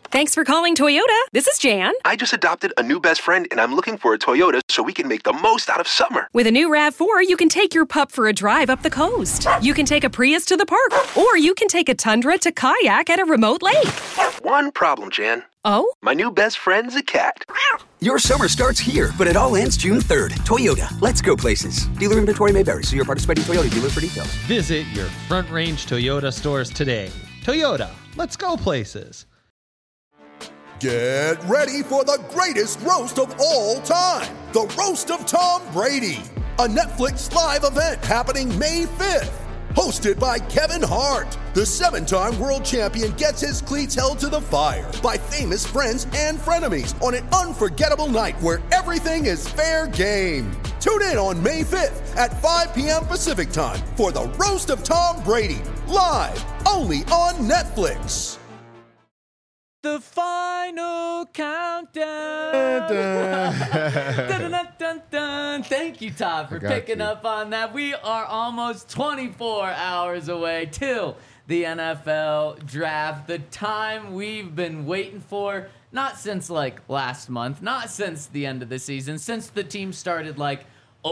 Thanks for calling Toyota. This is Jan. I just adopted a new best friend, and I'm looking for a Toyota so we can make the most out of summer. With a new RAV4, you can take your pup for a drive up the coast. You can take a Prius to the park, or you can take a Tundra to kayak at a remote lake. One problem, Jan. Oh? My new best friend's a cat. Your summer starts here, but it all ends June 3rd. Toyota, let's go places. Dealer inventory may vary. See your participating Toyota dealer for details. Visit your Front Range Toyota stores today. Toyota, let's go places. Get ready for the greatest roast of all time, the Roast of Tom Brady, a Netflix live event happening May 5th. Hosted by Kevin Hart, the 7-time world champion gets his cleats held to the fire by famous friends and frenemies on an unforgettable night where everything is fair game. Tune in on May 5th at 5 p.m. Pacific time for the Roast of Tom Brady, live only on Netflix. The final countdown. Dun, dun, dun, dun. Thank you, Todd, for picking up on that. We are almost 24 hours away till the NFL draft. The time we've been waiting for, not since like last month, not since the end of the season, since the team started like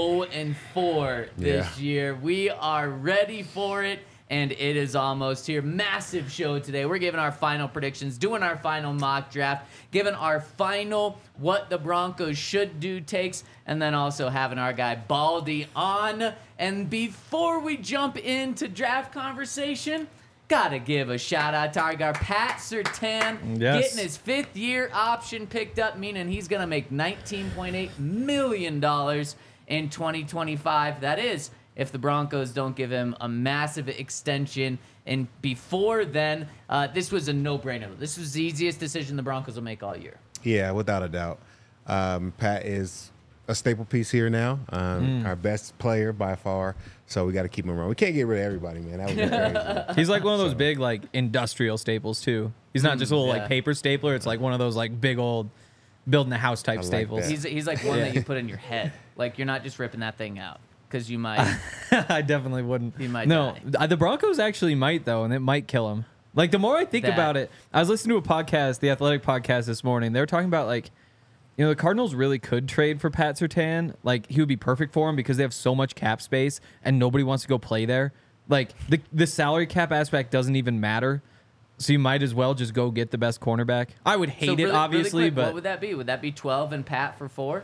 0-4 this year. We are ready for it. And it is almost here. Massive show today. We're giving our final predictions, doing our final mock draft, giving our final what the Broncos should do takes, and then also having our guy Baldy on. And before we jump into draft conversation, gotta give a shout out to our guy Pat Surtain, getting his 5th-year option picked up, meaning he's gonna make $19.8 million in 2025. That is, if the Broncos don't give him a massive extension. And before then, this was a no-brainer. This was the easiest decision the Broncos will make all year. Yeah, without a doubt. Pat is a staple piece here now, our best player by far. So we got to keep him around. We can't get rid of everybody, man. That would be crazy. He's like one of those big, like, industrial staples, too. He's not just a little, like, paper stapler. It's like one of those, like, big old building a house type staples. He's like one that you put in your head. Like, you're not just ripping that thing out. Because you might. I definitely wouldn't. You might die. The Broncos actually might, though, and it might kill him. Like, the more I think about it, I was listening to a podcast, the Athletic podcast this morning. They were talking about, like, you know, the Cardinals really could trade for Pat Surtain. Like, he would be perfect for them because they have so much cap space and nobody wants to go play there. Like, the salary cap aspect doesn't even matter. So you might as well just go get the best cornerback. I would hate it, obviously, really quick, but what would that be? Would that be 12 and Pat for 4?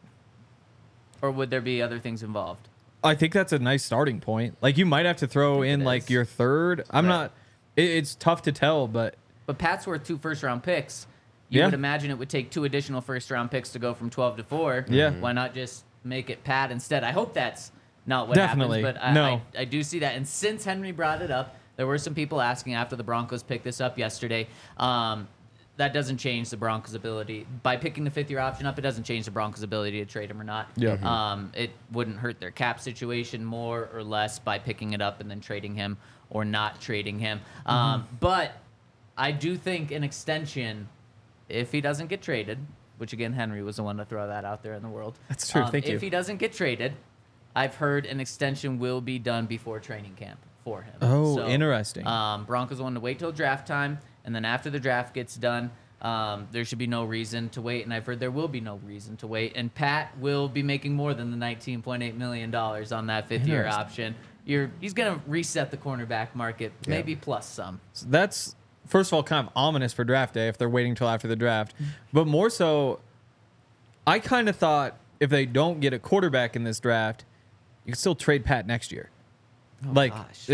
Or would there be other things involved? I think that's a nice starting point. Like, you might have to throw in, like, your third. I'm not... It's tough to tell, but... But Pat's worth 2 first-round picks. You would imagine it would take 2 additional first-round picks to go from 12 to 4. Yeah. Why not just make it Pat instead? I hope that's not what happens, but I do see that. And since Henry brought it up, there were some people asking after the Broncos picked this up yesterday. That doesn't change the Broncos' ability. By picking the 5th-year option up, it doesn't change the Broncos' ability to trade him or not. Yeah. It wouldn't hurt their cap situation more or less by picking it up and then trading him or not trading him. But I do think an extension, if he doesn't get traded, which, again, Henry was the one to throw that out there in the world. That's true. Thank you. If he doesn't get traded, I've heard an extension will be done before training camp for him. Oh, so, interesting. Broncos want to wait till draft time. And then after the draft gets done, there should be no reason to wait. And I've heard there will be no reason to wait. And Pat will be making more than the $19.8 million on that 5th-year option. He's going to reset the cornerback market, maybe plus some. So that's, first of all, kind of ominous for draft day if they're waiting till after the draft. But more so, I kind of thought if they don't get a quarterback in this draft, you could still trade Pat next year. The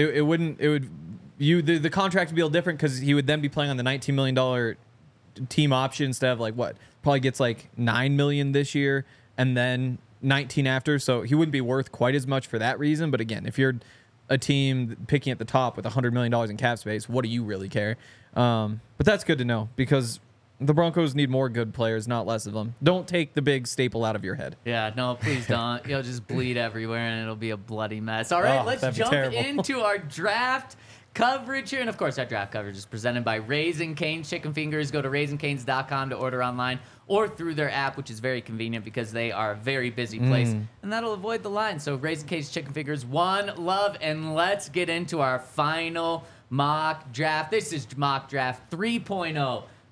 contract would be a little different because he would then be playing on the $19 million team option instead of probably gets like $9 million this year and then 19 after. So he wouldn't be worth quite as much for that reason. But again, if you're a team picking at the top with $100 million in cap space, what do you really care? But that's good to know because the Broncos need more good players, not less of them. Don't take the big staple out of your head. Yeah, no, please don't. You'll just bleed everywhere, and it'll be a bloody mess. All right, let's jump into our draft coverage here. And, of course, our draft coverage is presented by Raising Cane's Chicken Fingers. Go to RaisingCanes.com to order online or through their app, which is very convenient because they are a very busy place. And that'll avoid the line. So Raising Cane's Chicken Fingers, one love. And let's get into our final mock draft. This is mock draft 3.0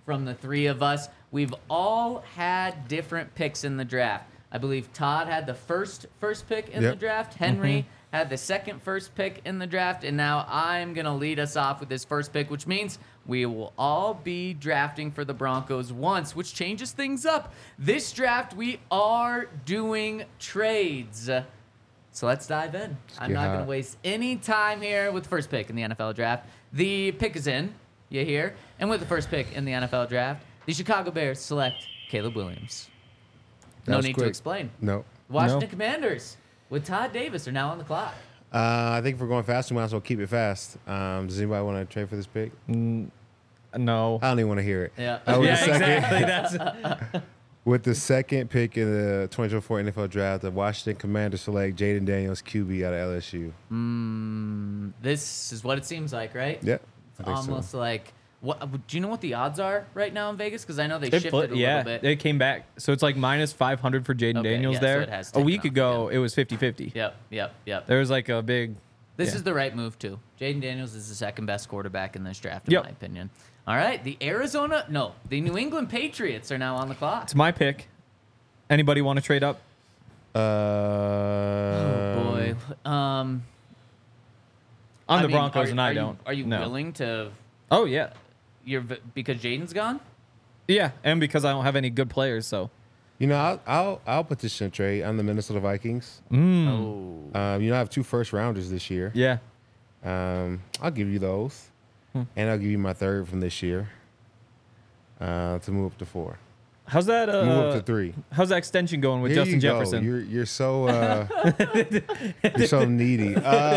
from the three of us. We've all had different picks in the draft. I believe Todd had the first pick in the draft. Henry had the second first pick in the draft. And now I'm going to lead us off with this first pick, which means we will all be drafting for the Broncos once, which changes things up. This draft, we are doing trades. So let's dive in. I'm not going to waste any time here with the first pick in the NFL draft. The pick is in, you hear? And with the first pick in the NFL draft, the Chicago Bears select Caleb Williams. No need to explain. No. Washington Commanders with Todd Davis are now on the clock. I think if we're going fast, we might as well keep it fast. Does anybody want to trade for this pick? No. I don't even want to hear it. Yeah. Exactly. That's With the second pick in the 2024 NFL draft, the Washington Commanders select Jaden Daniels, QB out of LSU. This is what it seems like, right? Yeah. It's almost like, what? Do you know what the odds are right now in Vegas? Because I know they shifted a little bit. It came back. So it's like minus 500 for Jaden Daniels so there. it has A week taken ago, off, it was 50-50. Yep. There was like a big... This is the right move, too. Jaden Daniels is the second best quarterback in this draft, in my opinion. All right, the New England Patriots are now on the clock. It's my pick. Anybody want to trade up? Oh, boy. I'm the Broncos, and I don't. Are you willing to... Oh, yeah. Because Jaden's gone? Yeah, and because I don't have any good players, so... You know, I'll petition a trade. I'm the Minnesota Vikings. Oh. I have 2 first-rounders this year. Yeah. I'll give you those. And I'll give you my third from this year to move up to 4. How's that? Move up to 3. How's that extension going with Here Justin you go. Jefferson? You're so you're so needy.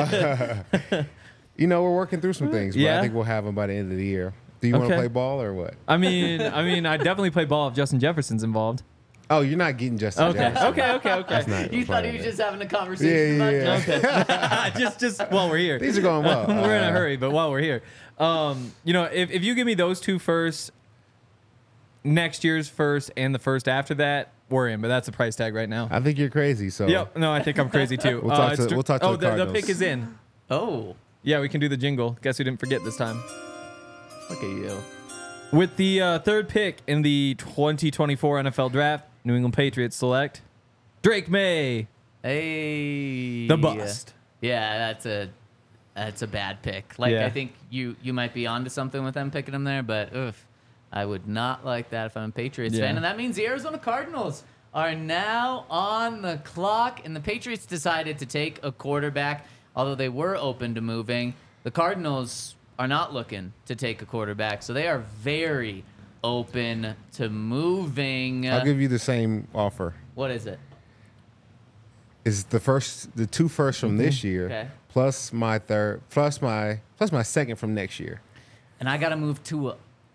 We're working through some things, but I think we'll have them by the end of the year. Do you want to play ball or what? I mean, I definitely play ball if Justin Jefferson's involved. Oh, you're not getting Justin Jefferson. Okay. You thought he was just having a conversation about Okay. just while we're here. These are going well. We're in a hurry, but while we're here. If you give me those 2 first, next year's first, and the first after that, we're in. But that's a price tag right now. I think you're crazy. So Yep. No, I think I'm crazy too. we'll talk to the Cardinals. The pick is in. Oh. Yeah, we can do the jingle. Guess who didn't forget this time? Look at you. With the third pick in the 2024 NFL Draft, New England Patriots select Drake May. Hey. The bust. Yeah, that's a bad pick. Like, Yeah. I think you might be onto something with them picking him there, but I would not like that if I'm a Patriots fan. And that means the Arizona Cardinals are now on the clock, and the Patriots decided to take a quarterback, although they were open to moving. The Cardinals are not looking to take a quarterback, so they are very open to moving. I'll give you the same offer. What is it? Is the 2 firsts from this year, plus my third, plus my second from next year. And I got to move to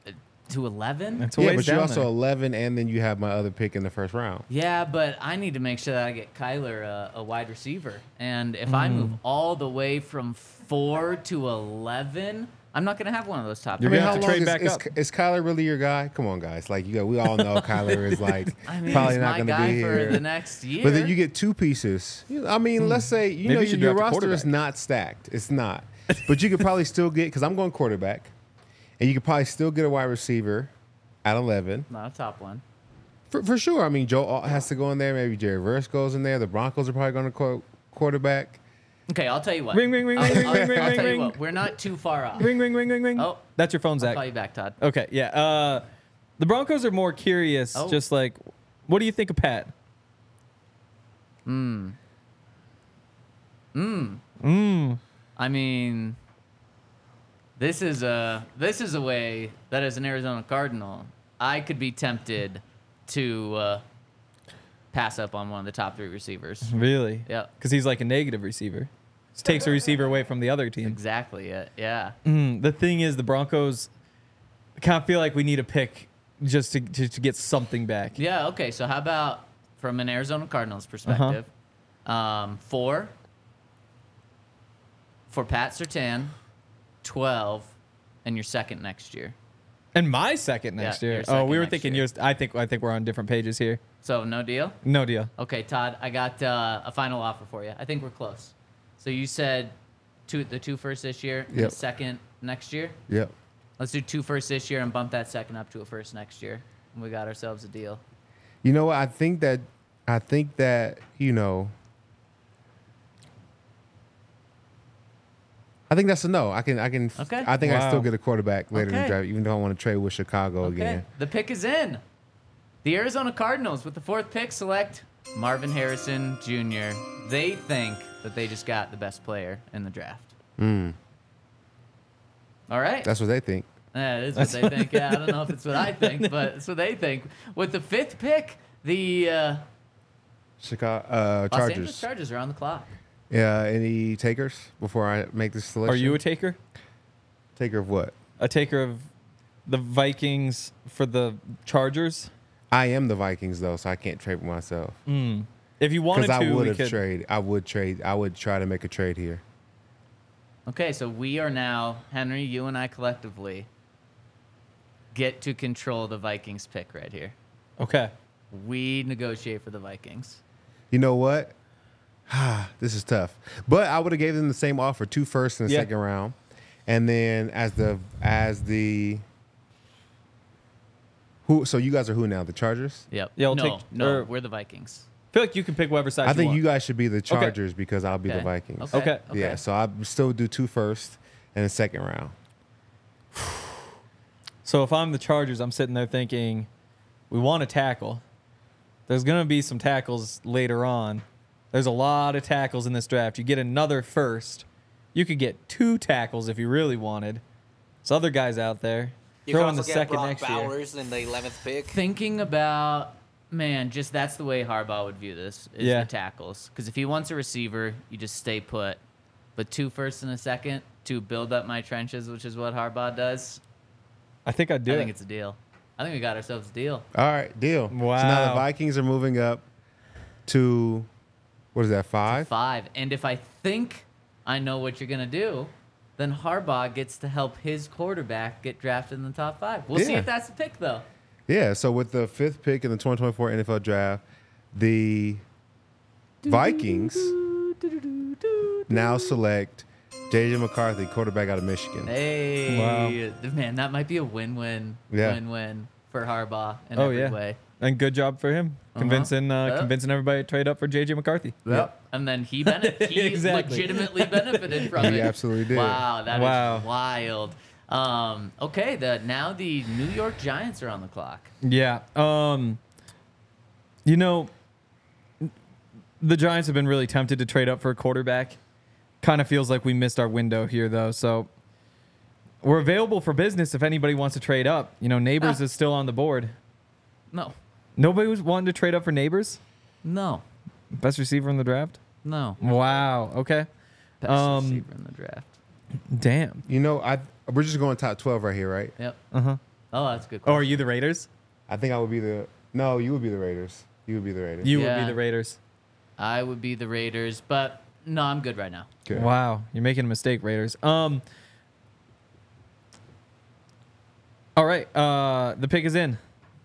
11? That's a ways but you're down also there. 11, and then you have my other pick in the first round. Yeah, but I need to make sure that I get Kyler a wide receiver. And if I move all the way from 4 to 11, I'm not going to have one of those top You're three. gonna have to trade back up. Is Kyler really your guy? Come on, guys. Like we all know Kyler is like I mean, probably he's not my going to guy be for here. the next year. But then you get 2 pieces. Let's say Maybe you should your draft a roster is quarterback. not stacked. It's not. But you could probably still get, because I'm going quarterback, and you could probably still get a wide receiver at 11. Not a top one. For sure. I mean, Joe Alt has to go in there. Maybe Jerry Verse goes in there. The Broncos are probably going to quarterback. Okay, I'll tell you what. Ring, ring, ring, ring, ring, ring, I'll ring, tell you ring. what. We're not too far off. Ring, ring, ring, ring, ring. Oh, That's your phone, I'll Zach. call you back, Todd. Okay, yeah. The Broncos are more curious, Oh. just like, what do you think of Pat? I mean, this is a way that as an Arizona Cardinal, I could be tempted to pass up on one of the top 3 receivers. Really? Yeah. Because he's like a negative receiver. Just takes a receiver away from the other team. Exactly. Yeah. The thing is, the Broncos kind of feel like we need a pick just to get something back. Yeah. Okay. So how about from an Arizona Cardinals perspective, 4 for Pat Surtain, 12, and your second next year. And my second next Yeah, year. your second We were next thinking year. yours. I think we're on different pages here. So no deal. No deal. Okay, Todd, I got a final offer for you. I think we're close. So you said the 2 first this year, and Yep. the second next year. Yep. Let's do 2 firsts this year and bump that second up to a first next year. And we got ourselves a deal. You know what? I think that you know. I think that's a no. I can. Okay. I think I Wow. still get a quarterback later in the Okay. draft, even though I want to trade with Chicago Okay. again. The pick is in. The Arizona Cardinals, with the 4th pick, select Marvin Harrison Jr. They think that they just got the best player in the draft. All right. That's what they think. That is what they think. Yeah, I don't know if it's what I think, but it's what they think. With the 5th pick, the Chicago Los Chargers. Angeles Chargers are on the clock. Yeah. Any takers before I make this selection? Are you a taker? taker of what? A taker of the Vikings for the Chargers? I am the Vikings though, so I can't trade with myself. If you wanted Because to, I would we have could. trade. I would trade. I would try to make a trade here. Okay, so we are now, Henry, you and I collectively get to control the Vikings pick right here. Okay. We negotiate for the Vikings. You know what? This is tough. But I would have gave them the same offer, 2 firsts in the Yeah. second round, and then as the who? So you guys are who now? The Chargers? Yep. Yeah, I'll no, take- no, or- we're the Vikings. I feel like you can pick whatever side I think want. you guys should be the Chargers because I'll be the Okay. Vikings. Okay. Yeah. So I still do 2 firsts and a second round. So if I'm the Chargers, I'm sitting there thinking, we want a tackle. There's going to be some tackles later on. There's a lot of tackles in this draft. You get another first. You could get 2 tackles if you really wanted. There's other guys out there. You Throw can in the also get second Brock next year. Bowers in the 11th pick. Thinking about, man, just that's the way Harbaugh would view this, is Yeah. the tackles. Because if he wants a receiver, you just stay put. But 2 firsts and a second to build up my trenches, which is what Harbaugh does, I think I'd do I it. think it's a deal. I think we got ourselves a deal. All right, deal. So now Wow. the Vikings are moving up to what is that? 5? 5. And if I think I know what you're going to do, then Harbaugh gets to help his quarterback get drafted in the top 5. We'll see Yeah. if that's the pick, though. Yeah. So with the 5th pick in the 2024 NFL Draft, the Vikings now select J.J. McCarthy, quarterback out of Michigan. Hey, man, that might be a win-win, Yeah. win-win for Harbaugh in Oh, every yeah. way. And good job for him. Convincing Yep. convincing everybody to trade up for J.J. McCarthy. Yep. And then he Exactly. legitimately benefited from He it. absolutely did. Wow, that is Wow. wild. Okay, now the New York Giants are on the clock. Yeah. You know, the Giants have been really tempted to trade up for a quarterback. Kind of feels like we missed our window here, though. So we're available for business if anybody wants to trade up. You know, Neighbors is still on the board. No, Nobody was wanting to trade up for Neighbors? no, Best receiver in the draft? no. Wow. Okay. Best receiver in the draft. Damn. You know, we're just going top 12 right here, right? Yep. Uh-huh. Oh, that's a good Oh, question. are you the Raiders? I think I would be the. No, you would be the Raiders. You would be the Raiders. You would Yeah. be the Raiders. I would be the Raiders, but no, I'm good right now. Good. Wow, you're making a mistake, Raiders. All right, the pick is in.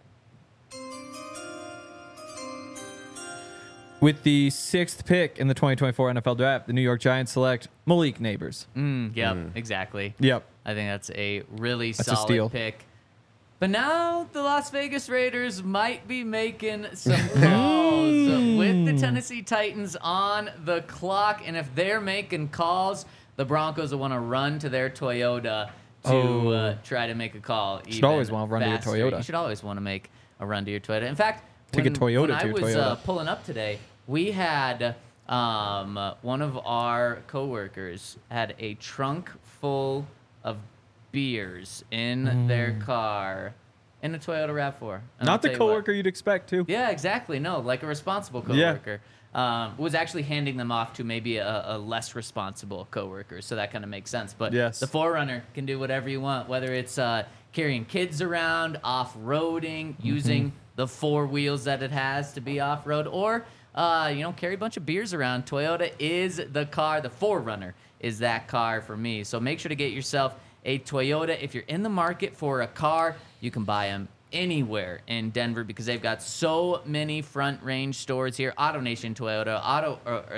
With the 6th pick in the 2024 NFL Draft, the New York Giants select Malik Neighbors. Yep, exactly. Yep. I think that's a really That's a solid steal. pick. But now the Las Vegas Raiders might be making some calls with the Tennessee Titans on the clock. And if they're making calls, the Broncos will want to run to their Toyota to try to make a call. Should always wanna run to your faster. Toyota. You should always want to make a run to your Toyota. In fact, Take a Toyota when to I your was Toyota. pulling up today, we had one of our coworkers had a trunk full of beers in their car in a Toyota RAV4. And I'll Not the tell you what. coworker you'd expect, too. Yeah, exactly. No, like a responsible Yeah. coworker. Was actually handing them off to maybe a less responsible coworker, so that kind of makes sense. But Yes. the 4Runner can do whatever you want, whether it's carrying kids around, off-roading, using the 4 wheels that it has to be off-road, or carry a bunch of beers around. Toyota is the car. The 4Runner is that car for me. So make sure to get yourself a Toyota. If you're in the market for a car, you can buy them anywhere in Denver because they've got so many Front Range stores here. AutoNation Toyota,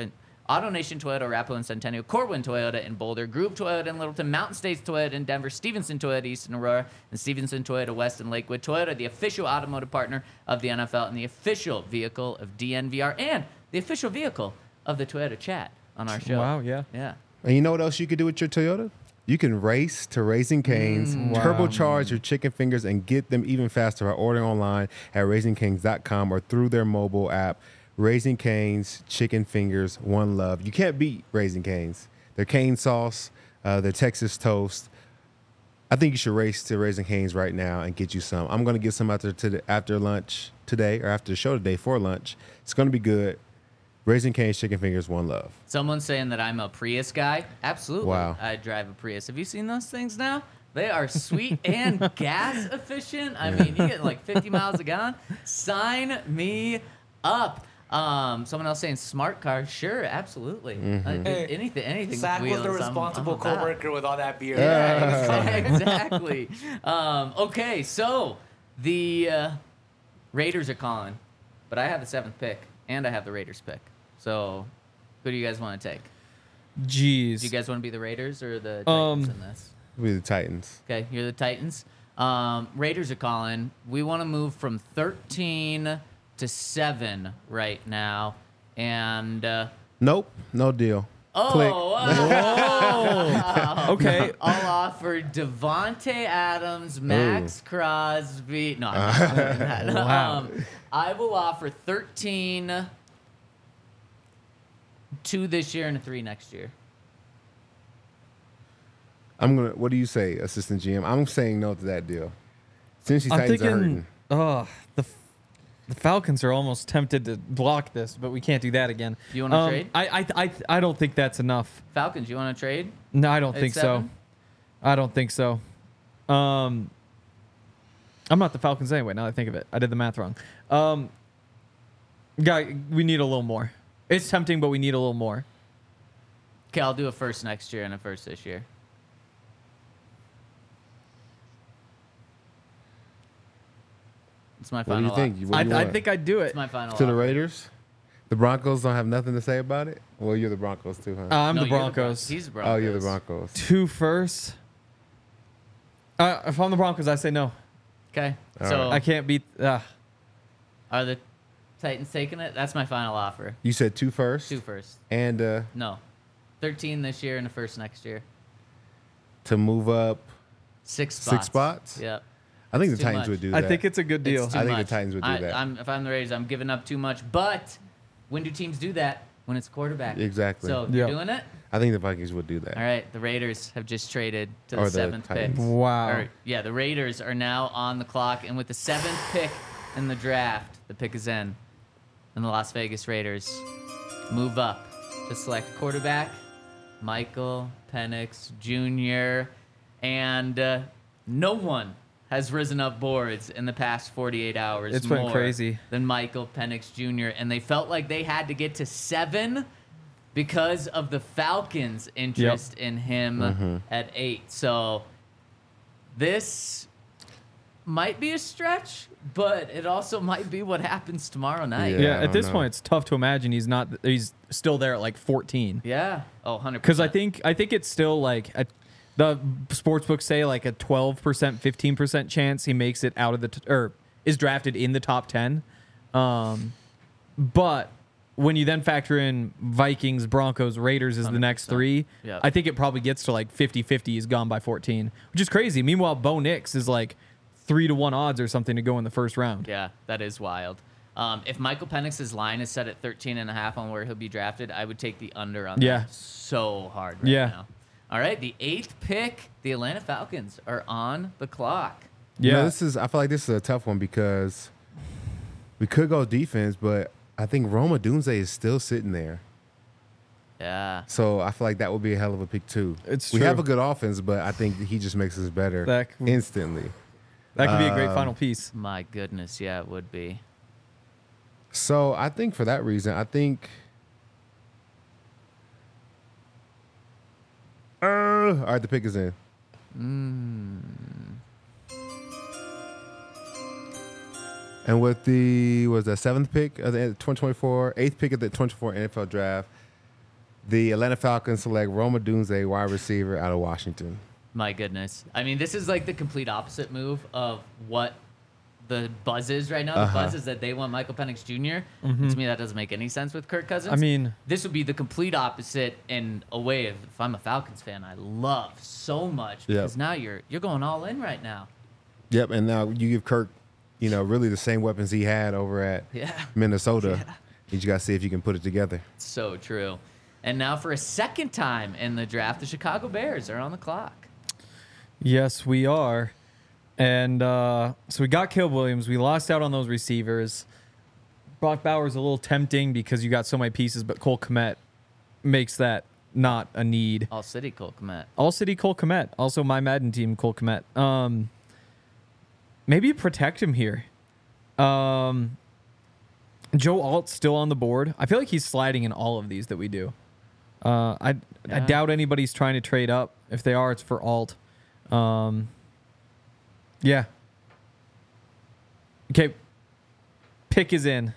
Auto Nation Toyota, Arapahoe and Centennial, Corwin Toyota in Boulder, Group Toyota in Littleton, Mountain States Toyota in Denver, Stevenson Toyota East in Aurora, and Stevenson Toyota West in Lakewood. Toyota, the official automotive partner of the NFL and the official vehicle of DNVR and the official vehicle of the Toyota Chat on our show. Wow, yeah. Yeah. And you know what else you could do with your Toyota? You can race to Raising Cane's, turbocharge your chicken fingers, and get them even faster by ordering online at RaisingCanes.com or through their mobile app. Raising Cane's chicken fingers, one love. You can't beat Raising Cane's. Their cane sauce, their Texas toast. I think you should race to Raising Cane's right now and get you some. I'm going to get some after lunch today, or after the show today for lunch. It's going to be good. Raising Cane's chicken fingers, one love. Someone's saying that I'm a Prius guy. Absolutely. Wow. I drive a Prius. Have you seen those things now? They are sweet and gas efficient. I mean, you get like 50 miles a gallon. Sign me up. Someone else saying smart car. Sure, absolutely. Anything. Zach with was the wheels, responsible I'm about. coworker with all that beer. Yeah, exactly. Okay, so the Raiders are calling, but I have the 7th pick, and I have the Raiders pick. So who do you guys want to take? Jeez. Do you guys want to be the Raiders or the Titans in this? We're the Titans. Okay, you're the Titans. Raiders are calling. We want to move from 13 to 7 right now. And Nope, no deal. okay. Okay. I'll offer Devontae Adams, Max Crosby. No, I'm not doing that. Wow. I will offer 13, 2 this year and a 3 next year. What do you say, Assistant GM? I'm saying no to that deal. Since these I'm Titans are hurting. thinking, the Falcons are almost tempted to block this, but we can't do that again. You want to trade? I don't think that's enough. Falcons, you want to trade? No, I don't At think 7? so. I don't think so. I'm not the Falcons anyway, now that I think of it. I did the math wrong. Guy, we need a little more. It's tempting, but we need a little more. Okay, I'll do a 1st next year and a 1st this year. It's my What final do you think? What do you I want? think I'd do it. It's my final To the offer. Raiders? The Broncos don't have nothing to say about it? Well, you're the Broncos too, huh? I'm No, the you're Broncos. He's the Broncos. Oh, you're the Broncos. 2 firsts. If I'm the Broncos, I say no. Okay, All so I can't beat. are the Titans taking it? That's my final offer. You said 2 first? 2 first. And No. 13 this year and a 1st next year. to move up, 6 spots. 6 spots? Yep. I think It's the too Titans much. would do I that. think it's a good deal. It's too I think the much. Titans would do that. If I'm the Raiders, I'm giving up too much. But when do teams do that? When it's quarterback. Exactly. So Yeah. you're doing it? I think the Vikings would do that. All right. The Raiders have just traded to Or the the 7th pick. Titans. Wow. Or, yeah, the Raiders are now on the clock. And with the 7th pick in the draft, the pick is in. And the Las Vegas Raiders move up to select quarterback Michael Penix Jr. And no one has risen up boards in the past 48 hours. It's been more crazy. than Michael Penix Jr. And they felt like they had to get to 7 because of the Falcons' interest in him at 8. So this might be a stretch, but it also might be what happens tomorrow night. Yeah. Yeah, I at this don't point, know. it's tough to imagine he's still there at like 14. Yeah. Oh, 100%. Because I think it's still like the sports books say like a 12%, 15% chance he makes it out of or is drafted in the top 10. But when you then factor in Vikings, Broncos, Raiders as the next 3, Yep. I think it probably gets to like 50-50. He's gone by 14, which is crazy. Meanwhile, Bo Nix is like 3-1 odds or something to go in the first round. Yeah, that is wild. If Michael Penix's line is set at 13.5 on where he'll be drafted, I would take the under on Yeah. that so hard right Yeah. now. All right, the 8th pick, the Atlanta Falcons are on the clock. Yeah, Yeah. I feel like this is a tough one because we could go defense, but I think Roma Dunze is still sitting there. Yeah. So I feel like that would be a hell of a pick too. It's we true. have a good offense, but I think he just makes us better That- instantly. That could be a great final piece. My goodness, yeah, it would be. So I think for that reason, I think. All right, the pick is in. And with the 7th pick of the 2024, 8th pick of the 2024 NFL draft, The Atlanta Falcons select Roma Dunze, wide receiver out of Washington. My goodness. I mean, this is like the complete opposite move of what the buzz is right now. The buzz is that they want Michael Penix Jr. To me, that doesn't make any sense with Kirk Cousins. I mean, this would be the complete opposite in a way. If I'm a Falcons fan, I love so much because now you're going all in right now. Yep, and now you give Kirk, really the same weapons he had over at Minnesota. Yeah. You just got to see if you can put it together. So true. And now for a second time in the draft, the Chicago Bears are on the clock. Yes, we are. And so we got Caleb Williams. We lost out on those receivers. Brock Bowers a little tempting because you got so many pieces, but Cole Kmet makes that not a need. All City Cole Kmet. All City Cole Kmet. Also my Madden team, Cole Kmet. Maybe protect him here. Joe Alt's still on the board. I feel like he's sliding in all of these that we do. I doubt anybody's trying to trade up. If they are, it's for Alt. Yeah. Okay. Pick is in.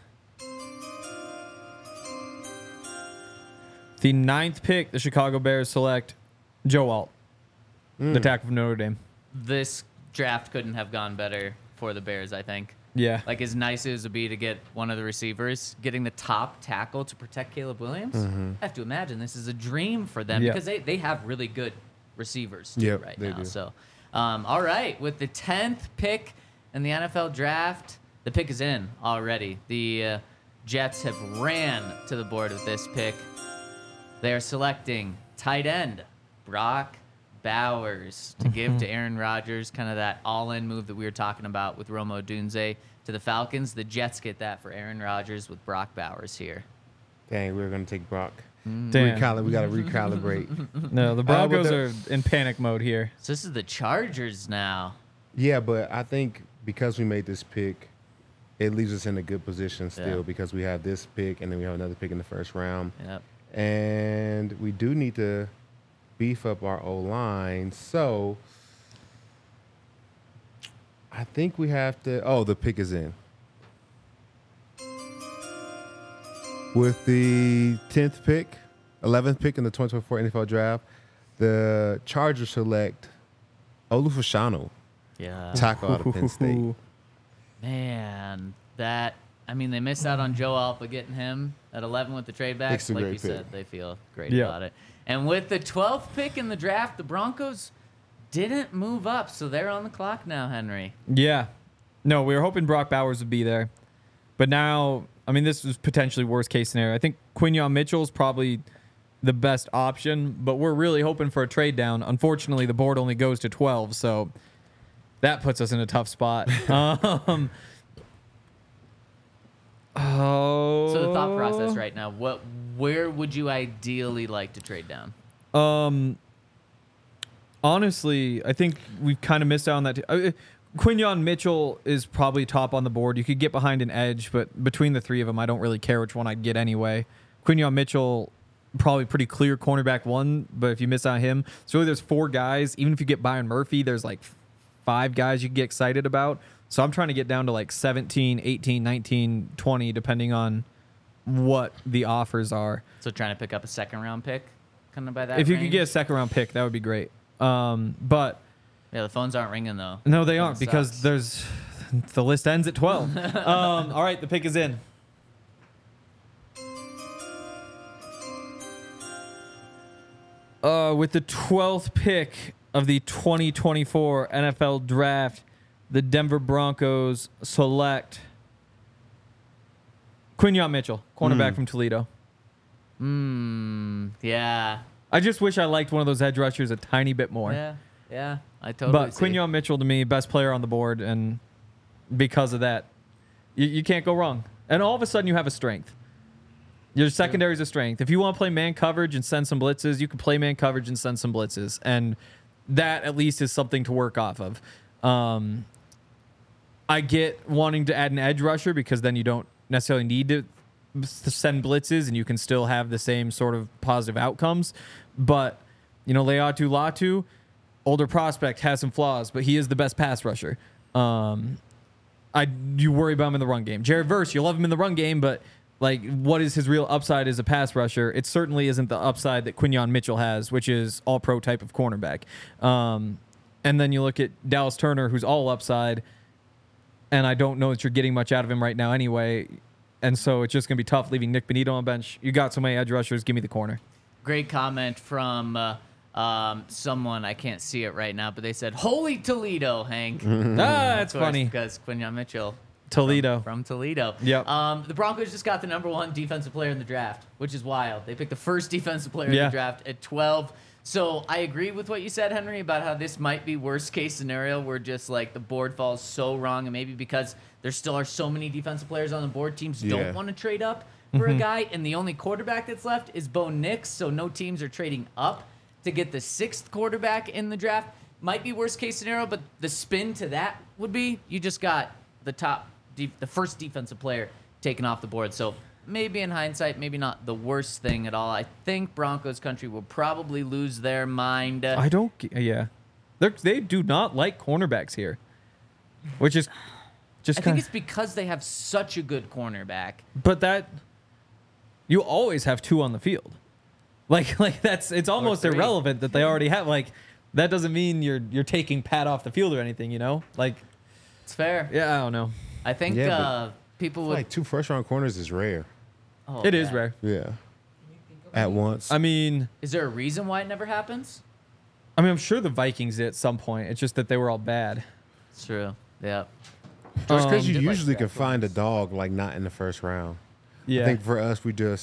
The 9th pick, the Chicago Bears select Joe Alt, the tackle from Notre Dame. This draft couldn't have gone better for the Bears, I think. Yeah. Like, as nice as it would be to get one of the receivers, getting the top tackle to protect Caleb Williams, I have to imagine this is a dream for them because they have really good receivers right now. So, all right, with the 10th pick in the NFL draft, the pick is in already. The Jets have ran to the board with this pick. They are selecting tight end Brock Bowers to give to Aaron Rodgers, kind of that all-in move that we were talking about with Roma Odunze to the Falcons. The Jets get that for Aaron Rodgers with Brock Bowers here. Dang, we were going to take Brock. Damn. We got to recalibrate. No, the Broncos are in panic mode here. So this is the Chargers now. Yeah, but I think because we made this pick, it leaves us in a good position still because we have this pick and then we have another pick in the first round. Yep. And we do need to beef up our O-line. So I think we have to... Oh, the pick is in. With the 10th pick, 11th pick in the 2024 NFL Draft, the Chargers select Olu Fashanu, tackle out of Penn State. Man, they missed out on Joe Alpa getting him at 11 with the trade back. Like you said, they feel great about it. And with the 12th pick in the draft, the Broncos didn't move up, so they're on the clock now, Henry. Yeah. No, we were hoping Brock Bowers would be there. But now, this is potentially worst case scenario. I think Quinyon Mitchell is probably the best option, but we're really hoping for a trade down. Unfortunately, the board only goes to 12, so that puts us in a tough spot. So the thought process right now, where would you ideally like to trade down? Honestly, I think we've kind of missed out on that. Quinyon Mitchell is probably top on the board. You could get behind an edge, but between the three of them, I don't really care which one I'd get anyway. Quinyon Mitchell, probably pretty clear cornerback one, but if you miss out on him, so really there's 4 guys. Even if you get Byron Murphy, there's like 5 guys you can get excited about. So I'm trying to get down to like 17, 18, 19, 20, depending on what the offers are. So trying to pick up a second-round pick, kind of by that If you range? could get a second-round pick, that would be great. But yeah, the phones aren't ringing though. No, they aren't because the list ends at 12. All right, the pick is in. With the 12th pick of the 2024 NFL Draft, the Denver Broncos select Quinyon Mitchell, cornerback from Toledo. Yeah. I just wish I liked one of those edge rushers a tiny bit more. Yeah, I totally But see. Quinyon Mitchell, to me, best player on the board, and because of that, you can't go wrong. And all of a sudden, you have a strength. Your secondary is a strength. If you want to play man coverage and send some blitzes, you can play man coverage and send some blitzes. And that, at least, is something to work off of. I get wanting to add an edge rusher because then you don't necessarily need to send blitzes and you can still have the same sort of positive outcomes. But, Leatu Latu, older prospect, has some flaws, but he is the best pass rusher. You worry about him in the run game. Jared Verse, you love him in the run game, but like, what is his real upside as a pass rusher? It certainly isn't the upside that Quinyon Mitchell has, which is all-pro type of cornerback. And then you look at Dallas Turner, who's all upside, and I don't know that you're getting much out of him right now anyway. And so it's just going to be tough leaving Nick Benito on the bench. You got so many edge rushers. Give me the corner. Great comment from someone. I can't see it right now, but they said, "Holy Toledo, Hank." That's funny. Because Quinyon Mitchell. Toledo. From Toledo. Yep. The Broncos just got the #1 defensive player in the draft, which is wild. They picked the first defensive player in the draft at 12. So I agree with what you said, Henry, about how this might be worst case scenario where just like the board falls so wrong, and maybe because there still are so many defensive players on the board, teams don't want to trade up for a guy, and the only quarterback that's left is Bo Nix, so no teams are trading up to get the 6th quarterback in the draft. Might be worst case scenario, but the spin to that would be you just got the first defensive player taken off the board. So maybe in hindsight, maybe not the worst thing at all. I think Broncos country will probably lose their mind. They do not like cornerbacks here, which is just I think it's because they have such a good cornerback. But that you always have 2 on the field. Like it's almost irrelevant that they already have, like, that doesn't mean you're taking Pat off the field or anything, you know? Like, it's fair. Yeah, I don't know. I think people would like 2 first-round corners is rare. Oh, it is rare. Yeah. At once. I mean, is there a reason why it never happens? I mean, I'm sure the Vikings did at some point. It's just that they were all bad. It's true. Yeah. Just because you usually can find a dog like not in the first round. Yeah. I think for us,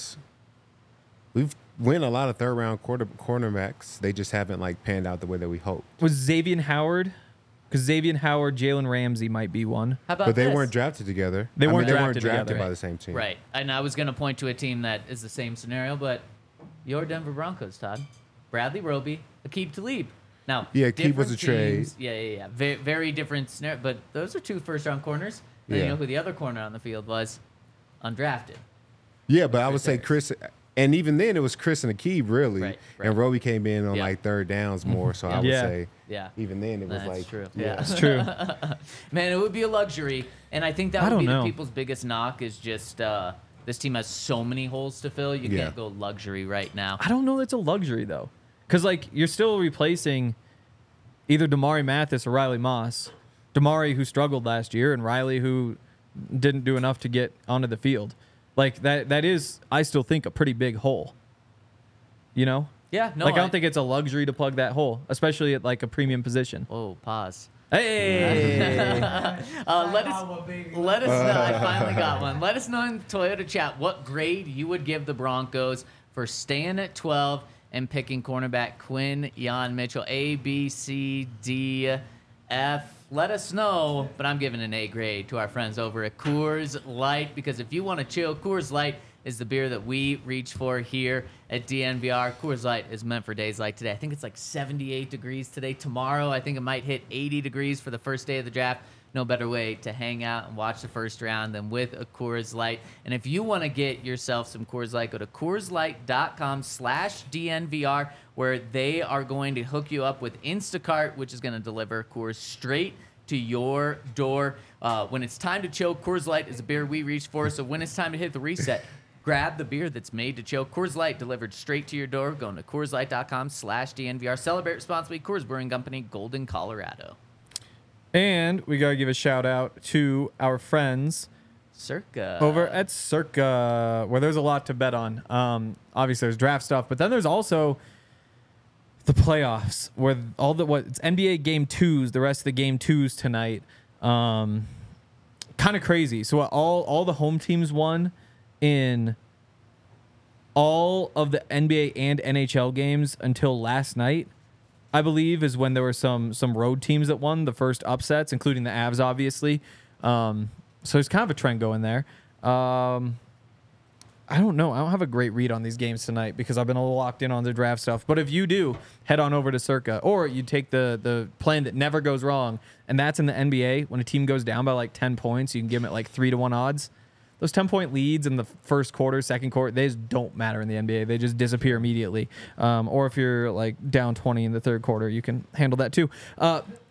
we've win a lot of third-round cornerbacks. They just haven't like panned out the way that we hoped. Was Xavier Howard? Because Xavier Howard, Jalen Ramsey might be one. How about But they this? weren't drafted together. They weren't drafted together. by the same team. Right. And I was going to point to a team that is the same scenario, but your Denver Broncos, Todd. Bradley Roby, Aqib Talib. Now, Yeah, Aqib was a trade. Yeah. Very, very different scenario. But those are 2 first-round corners. And you know who the other corner on the field was? Undrafted. Yeah, but I would say Chris, and even then it was Chris and Aqib really. Right. And Roby came in on like third downs more. So I would say even then it was That's like. true. Yeah, It's true. Man, it would be a luxury. And I think that would be know. the people's biggest knock is just this team has so many holes to fill. You can't go luxury right now. I don't know that's a luxury, though. Because, like, you're still replacing either Damari Mathis or Riley Moss. Damari, who struggled last year, and Riley, who didn't do enough to get onto the field. Like, that is, I still think, a pretty big hole. You know? Yeah, no. Like, I don't think it's a luxury to plug that hole, especially at, like, a premium position. Oh, pause. Hey! Let us know. I finally got one. Let us know in the Toyota chat what grade you would give the Broncos for staying at 12 and picking cornerback Quinyon Mitchell. A, B, C, D, F. Let us know. But I'm giving an A grade to our friends over at Coors Light, because if you want to chill, Coors Light is the beer that we reach for here at DNVR. Coors Light is meant for days like today. I think it's like 78 degrees today. Tomorrow, I think it might hit 80 degrees for the first day of the draft. No better way to hang out and watch the first round than with a Coors Light. And if you want to get yourself some Coors Light, go to CoorsLight.com/DNVR, where they are going to hook you up with Instacart, which is going to deliver Coors straight to your door. When it's time to chill, Coors Light is a beer we reach for. So when it's time to hit the reset, grab the beer that's made to chill. Coors Light delivered straight to your door. Going to CoorsLight.com/DNVR. Celebrate responsibly. Coors Brewing Company, Golden, Colorado. And we got to give a shout out to our friends Circa over at Circa, where there's a lot to bet on. Obviously, there's draft stuff, but then there's also the playoffs, where it's NBA game 2s, the rest of the game 2s tonight. Kind of crazy. So all the home teams won in all of the NBA and NHL games until last night, I believe, is when there were some road teams that won the first upsets, including the Avs, obviously. So there's kind of a trend going there. I don't know. I don't have a great read on these games tonight because I've been a little locked in on the draft stuff. But if you do, head on over to Circa. Or you take the plan that never goes wrong, and that's in the NBA. When a team goes down by like 10 points, you can give them at like 3-1 odds. Those 10-point leads in the first quarter, second quarter, they just don't matter in the NBA. They just disappear immediately. Or if you're like down 20 in the third quarter, you can handle that too.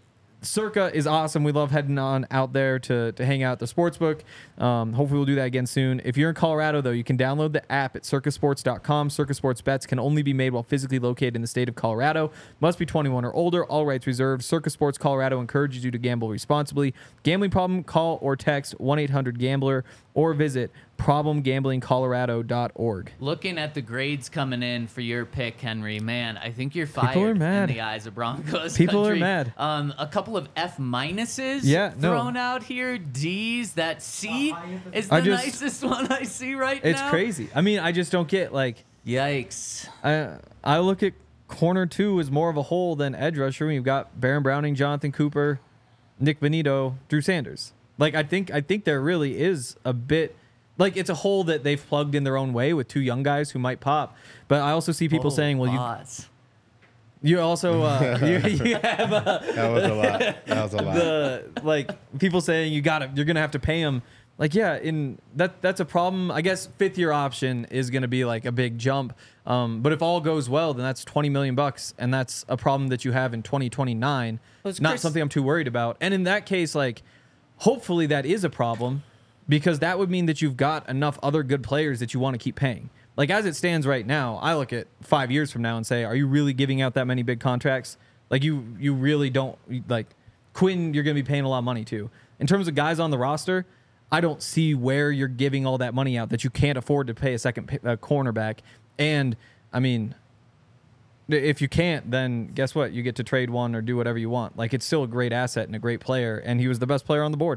Circa is awesome. We love heading on out there to hang out at the sportsbook. Hopefully we'll do that again soon. If you're in Colorado, though, you can download the app at circasports.com. Circa Sports bets can only be made while physically located in the state of Colorado. Must be 21 or older. All rights reserved. Circa Sports Colorado encourages you to gamble responsibly. Gambling problem? Call or text 1-800-GAMBLER or visit problemgamblingcolorado.org. Looking at the grades coming in for your pick, Henry, man, I think you're fired People are mad. in the eyes of Broncos People country. are mad. A couple of F minuses thrown out here. D's. That C is the nicest one I see right now. It's crazy. I mean, I just don't get, like... Yikes. I look at corner 2 as more of a hole than edge rusher when you've got Baron Browning, Jonathan Cooper, Nick Benito, Drew Sanders. Like, I think there really is a bit... Like, it's a hole that they've plugged in their own way with 2 young guys who might pop. But I also see people saying, well, you also you have that was a lot. That was a lot. Like, people saying you're gonna have to pay him. Like, yeah, that's a problem. I guess 5th-year option is gonna be like a big jump. But if all goes well, then that's $20 million, and that's a problem that you have in 2029. Not something I'm too worried about. And in that case, like, hopefully that is a problem, because that would mean that you've got enough other good players that you want to keep paying. Like, as it stands right now, I look at 5 years from now and say, are you really giving out that many big contracts? Like, you really don't. Like, Quinn, you're going to be paying a lot of money to. In terms of guys on the roster, I don't see where you're giving all that money out that you can't afford to pay a second cornerback. And, I mean, if you can't, then guess what? You get to trade one or do whatever you want. Like, it's still a great asset and a great player, and he was the best player on the board.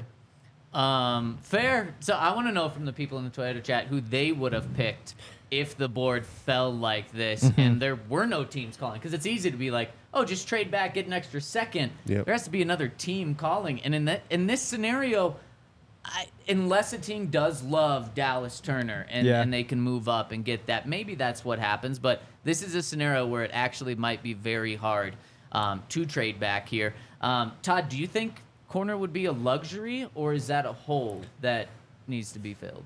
Fair. So I want to know from the people in the Toyota chat who they would have picked if the board fell like this and there were no teams calling. Because it's easy to be like, oh, just trade back, get an extra second. Yep. There has to be another team calling. And in this scenario, unless a team does love Dallas Turner and they can move up and get that, maybe that's what happens. But this is a scenario where it actually might be very hard to trade back here. Todd, do you think corner would be a luxury, or is that a hole that needs to be filled?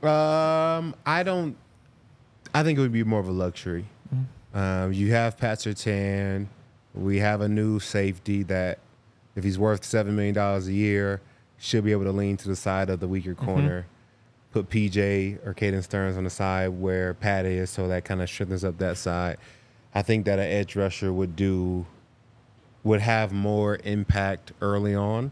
I think it would be more of a luxury. You have Pat Surtain. We have a new safety that, if he's worth $7 million a year, should be able to lean to the side of the weaker corner. Put PJ or Caden Stearns on the side where Pat is, so that kind of strengthens up that side. I think that an edge rusher would have more impact early on.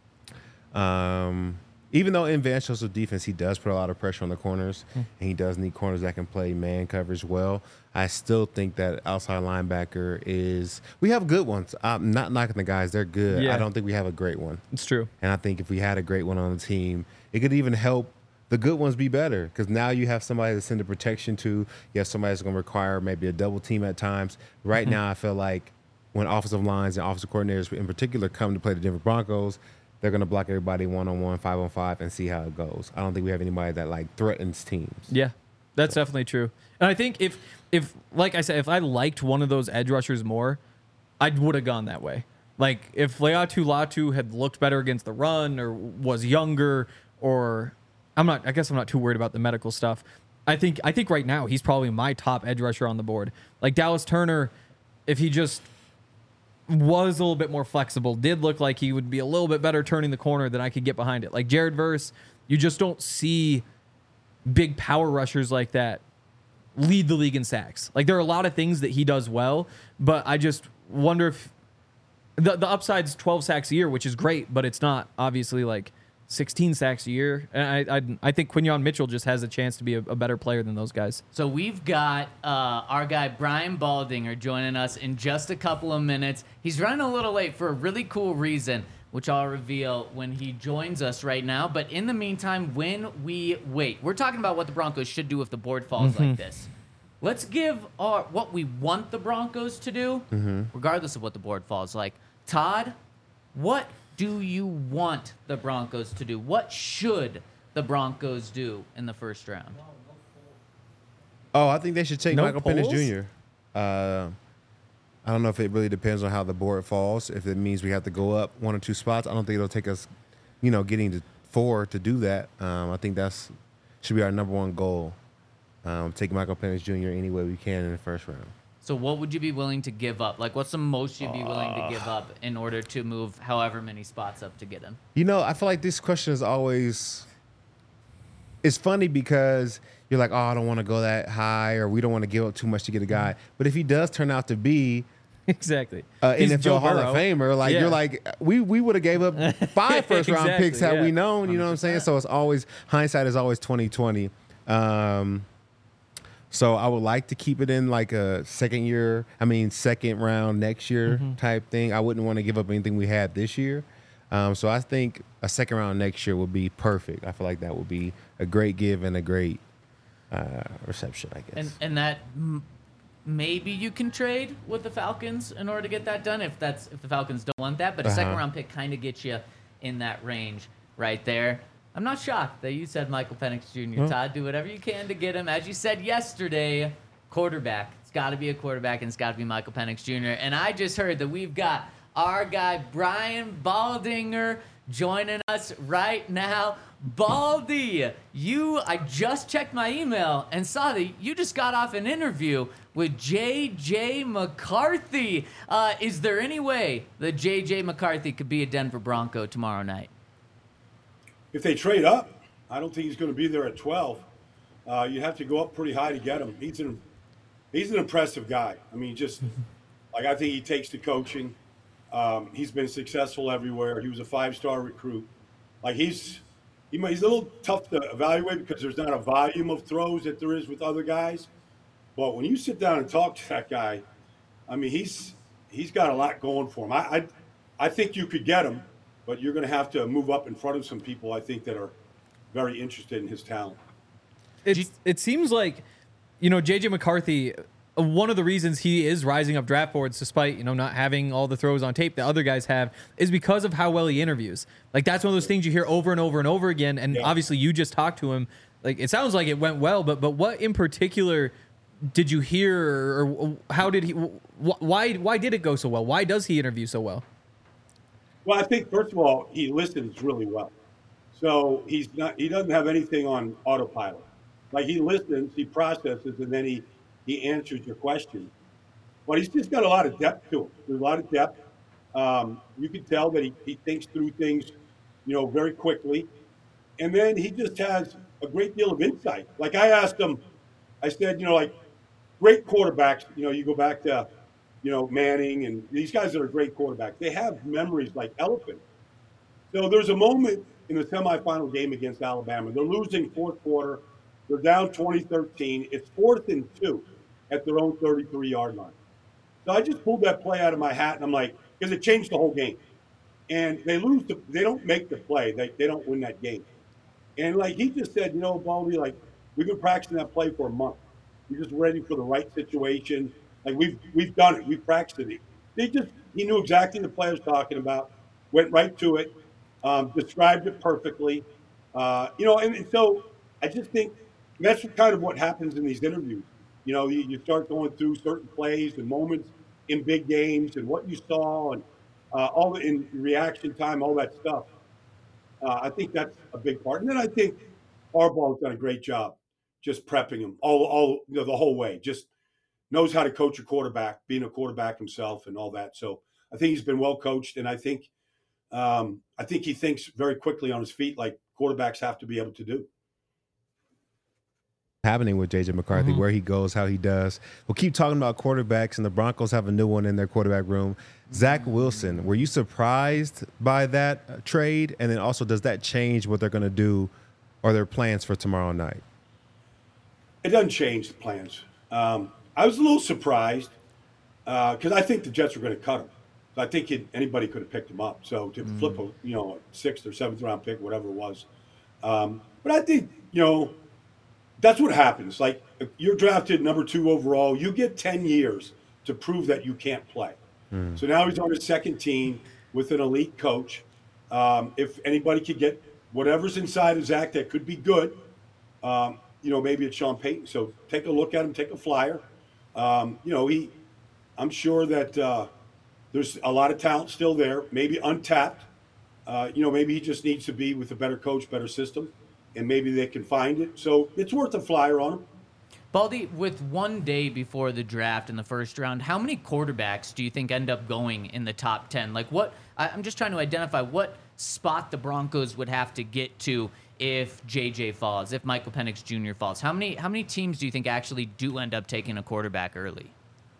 Even though in Van Joseph's defense, he does put a lot of pressure on the corners, and he does need corners that can play man coverage well, I still think that outside linebacker is – we have good ones. I'm not knocking the guys. They're good. Yeah. I don't think we have a great one. It's true. And I think if we had a great one on the team, it could even help the good ones be better, because now you have somebody to send the protection to. You have somebody that's going to require maybe a double team at times. Right now, I feel like when offensive lines and offensive coordinators in particular come to play the Denver Broncos, they're going to block everybody 1-on-1, 5-on-5, and see how it goes. I don't think we have anybody that, like, threatens teams. Yeah, that's definitely true. And I think if like I said, if I liked one of those edge rushers more, I would have gone that way. Like, if Laiatu Latu had looked better against the run or was younger, or I guess I'm not too worried about the medical stuff. I think right now he's probably my top edge rusher on the board. Like, Dallas Turner, if he just was a little bit more flexible, did look like he would be a little bit better turning the corner, than I could get behind it. Like Jared Verse, you just don't see big power rushers like that lead the league in sacks. Like, there are a lot of things that he does well, but I just wonder if the upside's 12 sacks a year, which is great, but it's not obviously like 16 sacks a year. And I think Quinyon Mitchell just has a chance to be a better player than those guys. So we've got our guy Brian Baldinger joining us in just a couple of minutes. He's running a little late for a really cool reason, which I'll reveal when he joins us right now. But in the meantime, when we wait, we're talking about what the Broncos should do if the board falls like this. Let's give what we want the Broncos to do, regardless of what the board falls like. Todd, what do you want the Broncos to do? What should the Broncos do in the first round? Oh, I think they should take Michael Penix Jr. I don't know if it really depends on how the board falls. If it means we have to go up 1 or 2 spots, I don't think it'll take us, getting to 4 to do that. I think that's should be our number one goal. Take Michael Penix Jr. any way we can in the first round. So what would you be willing to give up? Like, what's the most you'd be willing to give up in order to move however many spots up to get him? You know, I feel like this question is always. It's funny because you're like, oh, I don't want to go that high, or we don't want to give up too much to get a guy. But if he does turn out to be exactly NFL Hall of Famer, like you're like, we would have gave up 5 first-round picks had we known. You know what I'm saying? So it's always hindsight is always 20/20. So I would like to keep it in like a second round next year type thing. I wouldn't want to give up anything we had this year. So I think a second round next year would be perfect. I feel like that would be a great give and a great reception, I guess. And that maybe you can trade with the Falcons in order to get that done if the Falcons don't want that. But a second round pick kind of gets you in that range right there. I'm not shocked that you said Michael Penix Jr. Todd, do whatever you can to get him. As you said yesterday, quarterback. It's got to be a quarterback, and it's got to be Michael Penix Jr. And I just heard that we've got our guy Brian Baldinger joining us right now. Baldy, I just checked my email and saw that you just got off an interview with J.J. McCarthy. Is there any way that J.J. McCarthy could be a Denver Bronco tomorrow night? If they trade up, I don't think he's going to be there at 12. You have to go up pretty high to get him. He's an impressive guy. I mean, just like I think he takes to coaching. He's been successful everywhere. He was a 5-star recruit. Like he's a little tough to evaluate because there's not a volume of throws that there is with other guys. But when you sit down and talk to that guy, I mean, he's got a lot going for him. I think you could get him, but you're going to have to move up in front of some people, I think, that are very interested in his talent. It seems like, J.J. McCarthy, one of the reasons he is rising up draft boards, despite, not having all the throws on tape that other guys have, is because of how well he interviews. Like, that's one of those things you hear over and over and over again. And obviously you just talked to him. Like, it sounds like it went well, but what in particular did you hear, or how did why did it go so well? Why does he interview so well? Well, I think, first of all, he listens really well. So he doesn't have anything on autopilot. Like, he listens, he processes, and then he answers your question. But he's just got a lot of depth to him. There's a lot of depth. You can tell that he thinks through things, very quickly. And then he just has a great deal of insight. Like, I asked him, I said, great quarterbacks, you go back to, Manning and these guys that are great quarterbacks, they have memories like elephants. So there's a moment in the semifinal game against Alabama. They're losing fourth quarter. They're down 20-13. It's 4th and 2 at their own 33-yard line. So I just pulled that play out of my hat, and I'm like, because it changed the whole game. And they don't make the play. They don't win that game. And like he just said, Baldy, like, we've been practicing that play for a month. We're just ready for the right situation. Like, we've done it. We've practiced it. He knew exactly the play I was talking about, went right to it, described it perfectly. And so I just think that's kind of what happens in these interviews. You start going through certain plays and moments in big games and what you saw and all in reaction time, all that stuff. I think that's a big part. And then I think Harbaugh's done a great job just prepping him all the whole way. Just knows how to coach a quarterback, being a quarterback himself and all that. So I think he's been well coached, and I think he thinks very quickly on his feet, like quarterbacks have to be able to do. Happening with J.J. McCarthy, where he goes, how he does. We'll keep talking about quarterbacks, and the Broncos have a new one in their quarterback room. Zach Wilson, were you surprised by that trade? And then also, does that change what they're going to do or their plans for tomorrow night? It doesn't change the plans. I was a little surprised because I think the Jets were going to cut him. So I think anybody could have picked him up. So to flip a 6th or 7th round pick, whatever it was. But I think, that's what happens. Like, if you're drafted number 2 overall, you get 10 years to prove that you can't play. So now he's on his second team with an elite coach. If anybody could get whatever's inside of Zach that could be good, maybe it's Sean Payton. So take a look at him, take a flyer. I'm sure that there's a lot of talent still there, maybe untapped. Maybe he just needs to be with a better coach, better system, and maybe they can find it. So it's worth a flyer on him. Baldy, with 1 day before the draft in the first round, how many quarterbacks do you think end up going in the top 10? Like I'm just trying to identify what spot the Broncos would have to get to if JJ falls, if Michael Penix Jr. falls. How many teams do you think actually do end up taking a quarterback early?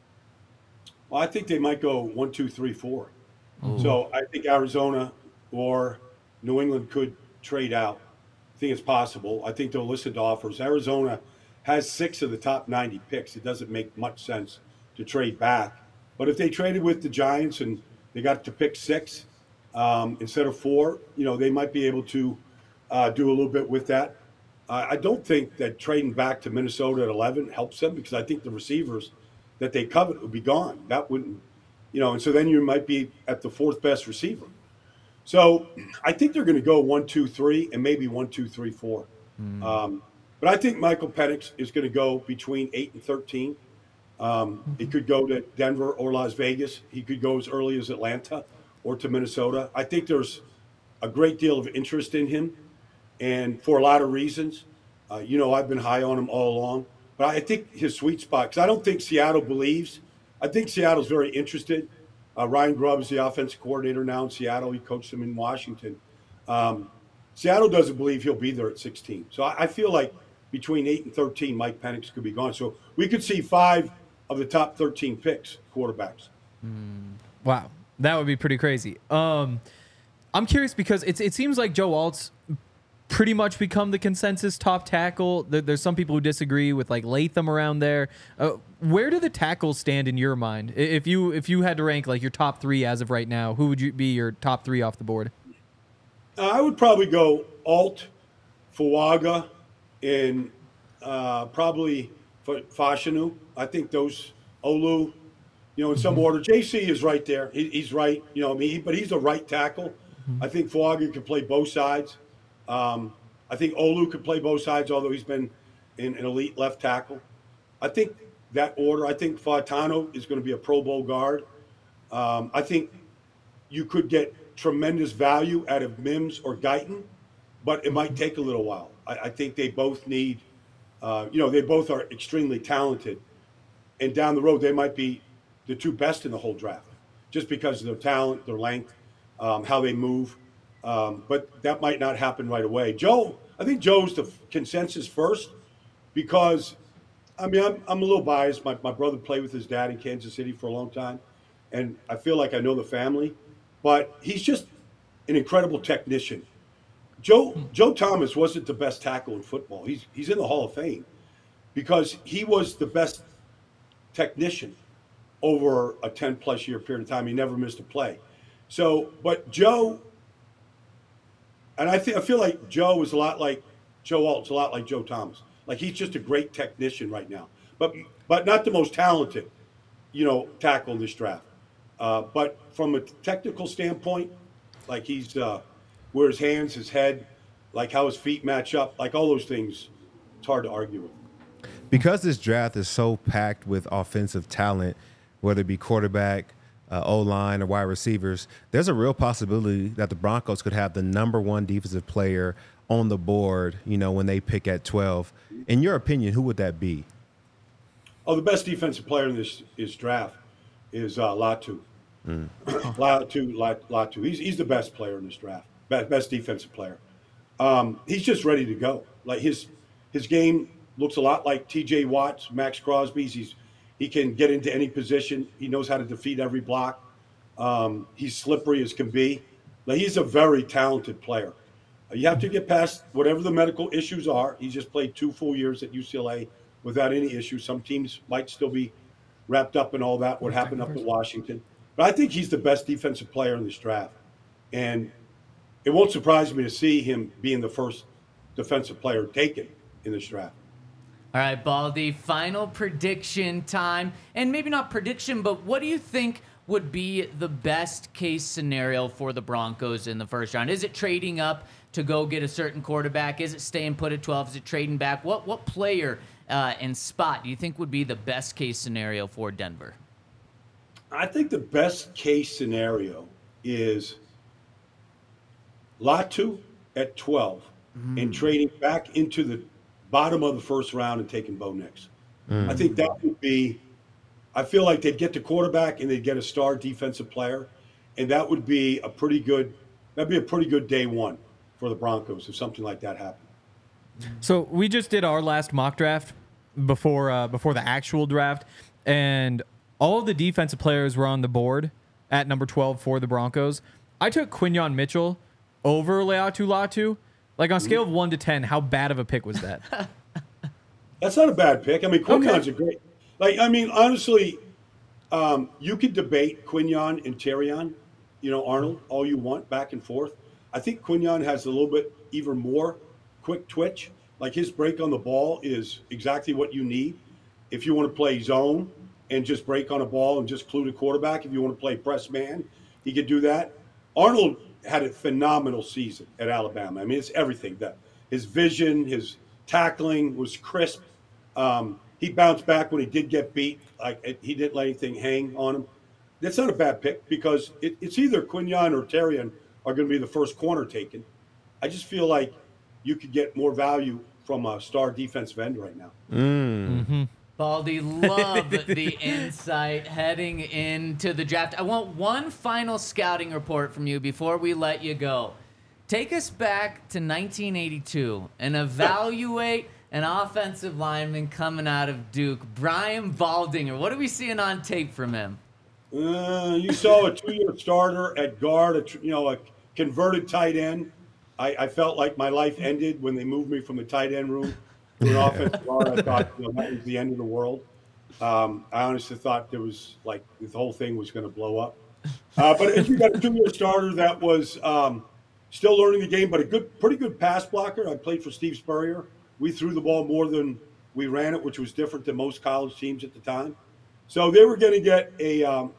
Well, I think they might go 1, 2, 3, 4. Ooh. So I think Arizona or New England could trade out. I think it's possible. I think they'll listen to offers. Arizona has 6 of the top 90 picks. It doesn't make much sense to trade back. But if they traded with the Giants and they got to pick 6 instead of 4, they might be able to do a little bit with that. I don't think that trading back to Minnesota at 11 helps them because I think the receivers that they covet would be gone. That wouldn't, and so then you might be at the 4th best receiver. So I think they're going to go 1, 2, 3, and maybe 1, 2, 3, 4. But I think Michael Penix is going to go between 8 and 13. He could go to Denver or Las Vegas. He could go as early as Atlanta or to Minnesota. I think there's a great deal of interest in him, and for a lot of reasons. I've been high on him all along. But I think his sweet spot, because I don't think Seattle believes. I think Seattle's very interested. Ryan Grubb is the offensive coordinator now in Seattle. He coached him in Washington. Seattle doesn't believe he'll be there at 16. So I feel like between 8 and 13, Mike Penix could be gone. So we could see 5 of the top 13 picks, quarterbacks. Wow. That would be pretty crazy. I'm curious because it seems like Joe Alt's pretty much become the consensus top tackle. There's some people who disagree with like Latham around there. Where do the tackles stand in your mind? If you had to rank like your top 3 as of right now, who would you be your top 3 off the board? I would probably go Alt, Fuaga, and probably Fashanu. I think those Olu, in some order. JC is right there. He's right. But he's a right tackle. I think Fuaga can play both sides. I think Olu could play both sides, although he's been an elite left tackle. I think that order. I think Fautano is going to be a Pro Bowl guard. I think you could get tremendous value out of Mims or Guyton, but it might take a little while. I think they both need, they both are extremely talented. And down the road, they might be the 2 best in the whole draft just because of their talent, their length, how they move. But that might not happen right away. I think Joe's the consensus first because, I'm a little biased. My brother played with his dad in Kansas City for a long time, and I feel like I know the family. But he's just an incredible technician. Joe Thomas wasn't the best tackle in football. He's in the Hall of Fame because he was the best technician over a 10-plus year period of time. He never missed a play. So, but Joe, and I feel like Joe is a lot like Joe Alt's a lot like Joe Thomas. Like he's just a great technician right now, but not the most talented, tackle in this draft. But from a technical standpoint, like he's where his hands, his head, like how his feet match up, like all those things, it's hard to argue with. Because this draft is so packed with offensive talent, whether it be quarterback, O-line, or wide receivers, there's a real possibility that the Broncos could have the number 1 defensive player on the board, when they pick at 12. In your opinion, who would that be? Oh, the best defensive player in this draft is Latu. Latu. He's the best player in this draft. Best defensive player. He's just ready to go. Like his game looks a lot like T.J. Watt's, Max Crosby's. He can get into any position. He knows how to defeat every block. He's slippery as can be. Like he's a very talented player. You have to get past whatever the medical issues are. He's just played 2 full years at UCLA without any issues. Some teams might still be wrapped up in all that, what happened up at Washington. But I think he's the best defensive player in this draft. And it won't surprise me to see him being the first defensive player taken in this draft. All right, Baldy, final prediction time. And maybe not prediction, but what do you think would be the best case scenario for the Broncos in the first round? Is it trading up to go get a certain quarterback? Is it staying put at 12? Is it trading back? What player and spot do you think would be the best case scenario for Denver? I think the best case scenario is Latu at 12 and trading back into the bottom of the first round and taking Bo Nix. I think that would be. I feel like they'd get the quarterback and they'd get a star defensive player, and that would be a pretty good. That'd be a pretty good day one for the Broncos if something like that happened. So we just did our last mock draft before the actual draft, and all of the defensive players were on the board at number 12 for the Broncos. I took Quinyon Mitchell over Leatu Latu. Like on a scale of 1 to 10, how bad of a pick was that? That's not a bad pick. I mean, Quinyon's a great. Like, I mean, honestly, you could debate Quinyon and Terrion, Arnold, all you want, back and forth. I think Quinyon has a little bit even more quick twitch. Like his break on the ball is exactly what you need. If you want to play zone and just break on a ball and just clue the quarterback, if you want to play press man, he could do that. Arnold had a phenomenal season at Alabama. I mean, it's everything. His vision, his tackling was crisp. He bounced back when he did get beat. Like he didn't let anything hang on him. That's not a bad pick because it's either Quinyon or Terrion are going to be the first corner taken. I just feel like you could get more value from a star defensive end right now. Mm-hmm. Baldy, love the insight heading into the draft. I want one final scouting report from you before we let you go. Take us back to 1982 and evaluate an offensive lineman coming out of Duke, Brian Baldinger. What are we seeing on tape from him? You saw a 2-year starter at guard, a converted tight end. I felt like my life ended when they moved me from the tight end room to an offensive guard. I thought that was the end of the world. I honestly thought there was like the whole thing was going to blow up. But if you got a 2-year starter that was still learning the game, but a pretty good pass blocker. I played for Steve Spurrier. We threw the ball more than we ran it, which was different than most college teams at the time. So they were going to get a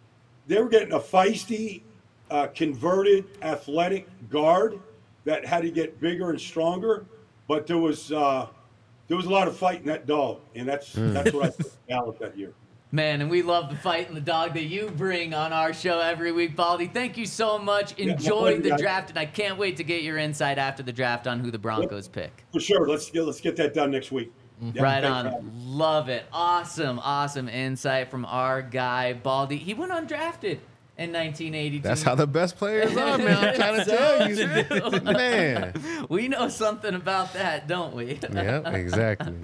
feisty, converted, athletic guard that had to get bigger and stronger. But there was a lot of fight in that dog, and that's what I put Dallas that year. Man, and we love the fight and the dog that you bring on our show every week, Baldy. Thank you so much. Enjoy the draft, and I can't wait to get your insight after the draft on who the Broncos pick. For sure. Let's get that done next week. Right on. Love it. Awesome insight from our guy, Baldy. He went undrafted in 1982. That's how the best players are, man. I'm trying to tell you. Man. We know something about that, don't we? Yep, exactly.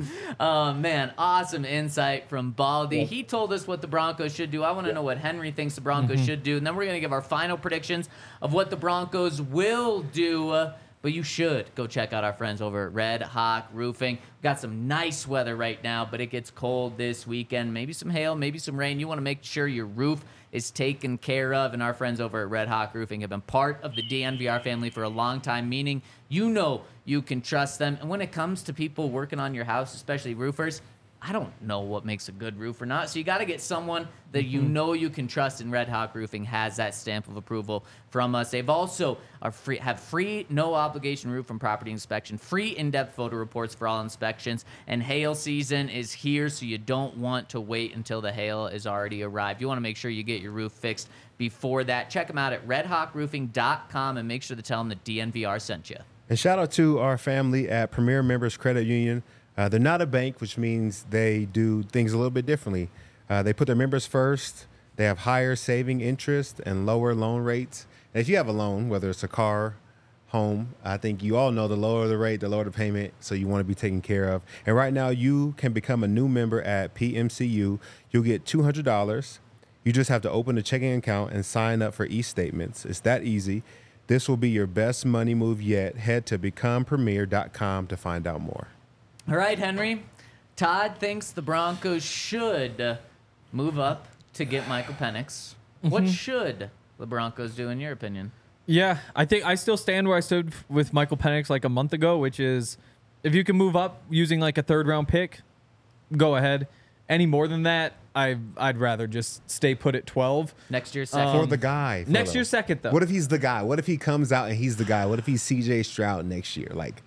Man, awesome insight from Baldy. He told us what the Broncos should do. I want to know what Henry thinks the Broncos should do. And then we're going to give our final predictions of what the Broncos will do. But you should go check out our friends over at Red Hawk Roofing. We've got some nice weather right now, but it gets cold this weekend. Maybe some hail, maybe some rain. You want to make sure your roof is taken care of, and our friends over at Red Hawk Roofing have been part of the DNVR family for a long time, meaning you know you can trust them. And when it comes to people working on your house, especially roofers, I don't know what makes a good roof or not. So you got to get someone that you know you can trust, and Red Hawk Roofing has that stamp of approval from us. They've also have free, no obligation roof and property inspection, free in-depth photo reports for all inspections, and hail season is here, so you don't want to wait until the hail has already arrived. You want to make sure you get your roof fixed before that. Check them out at redhawkroofing.com and make sure to tell them that DNVR sent you. And shout out to our family at Premier Members Credit Union. They're not a bank, which means they do things a little bit differently. They put their members first. They have higher saving interest and lower loan rates. And if you have a loan, whether it's a car, home, I think you all know the lower the rate, the lower the payment, so you want to be taken care of. And right now, you can become a new member at PMCU. You'll get $200. You just have to open a checking account and sign up for e-statements. It's that easy. This will be your best money move yet. Head to becomepremier.com to find out more. All right, Henry. Todd thinks the Broncos should move up to get Michael Penix. What should the Broncos do, in your opinion? Yeah, I think I still stand where I stood with Michael Penix like a month ago, which is if you can move up using like a third-round pick, go ahead. Any more than that, I'd rather just stay put at 12. Next year's second. For the guy. Next year's second, though. What if he's the guy? What if he comes out and he's the guy? What if he's C.J. Stroud next year? Like,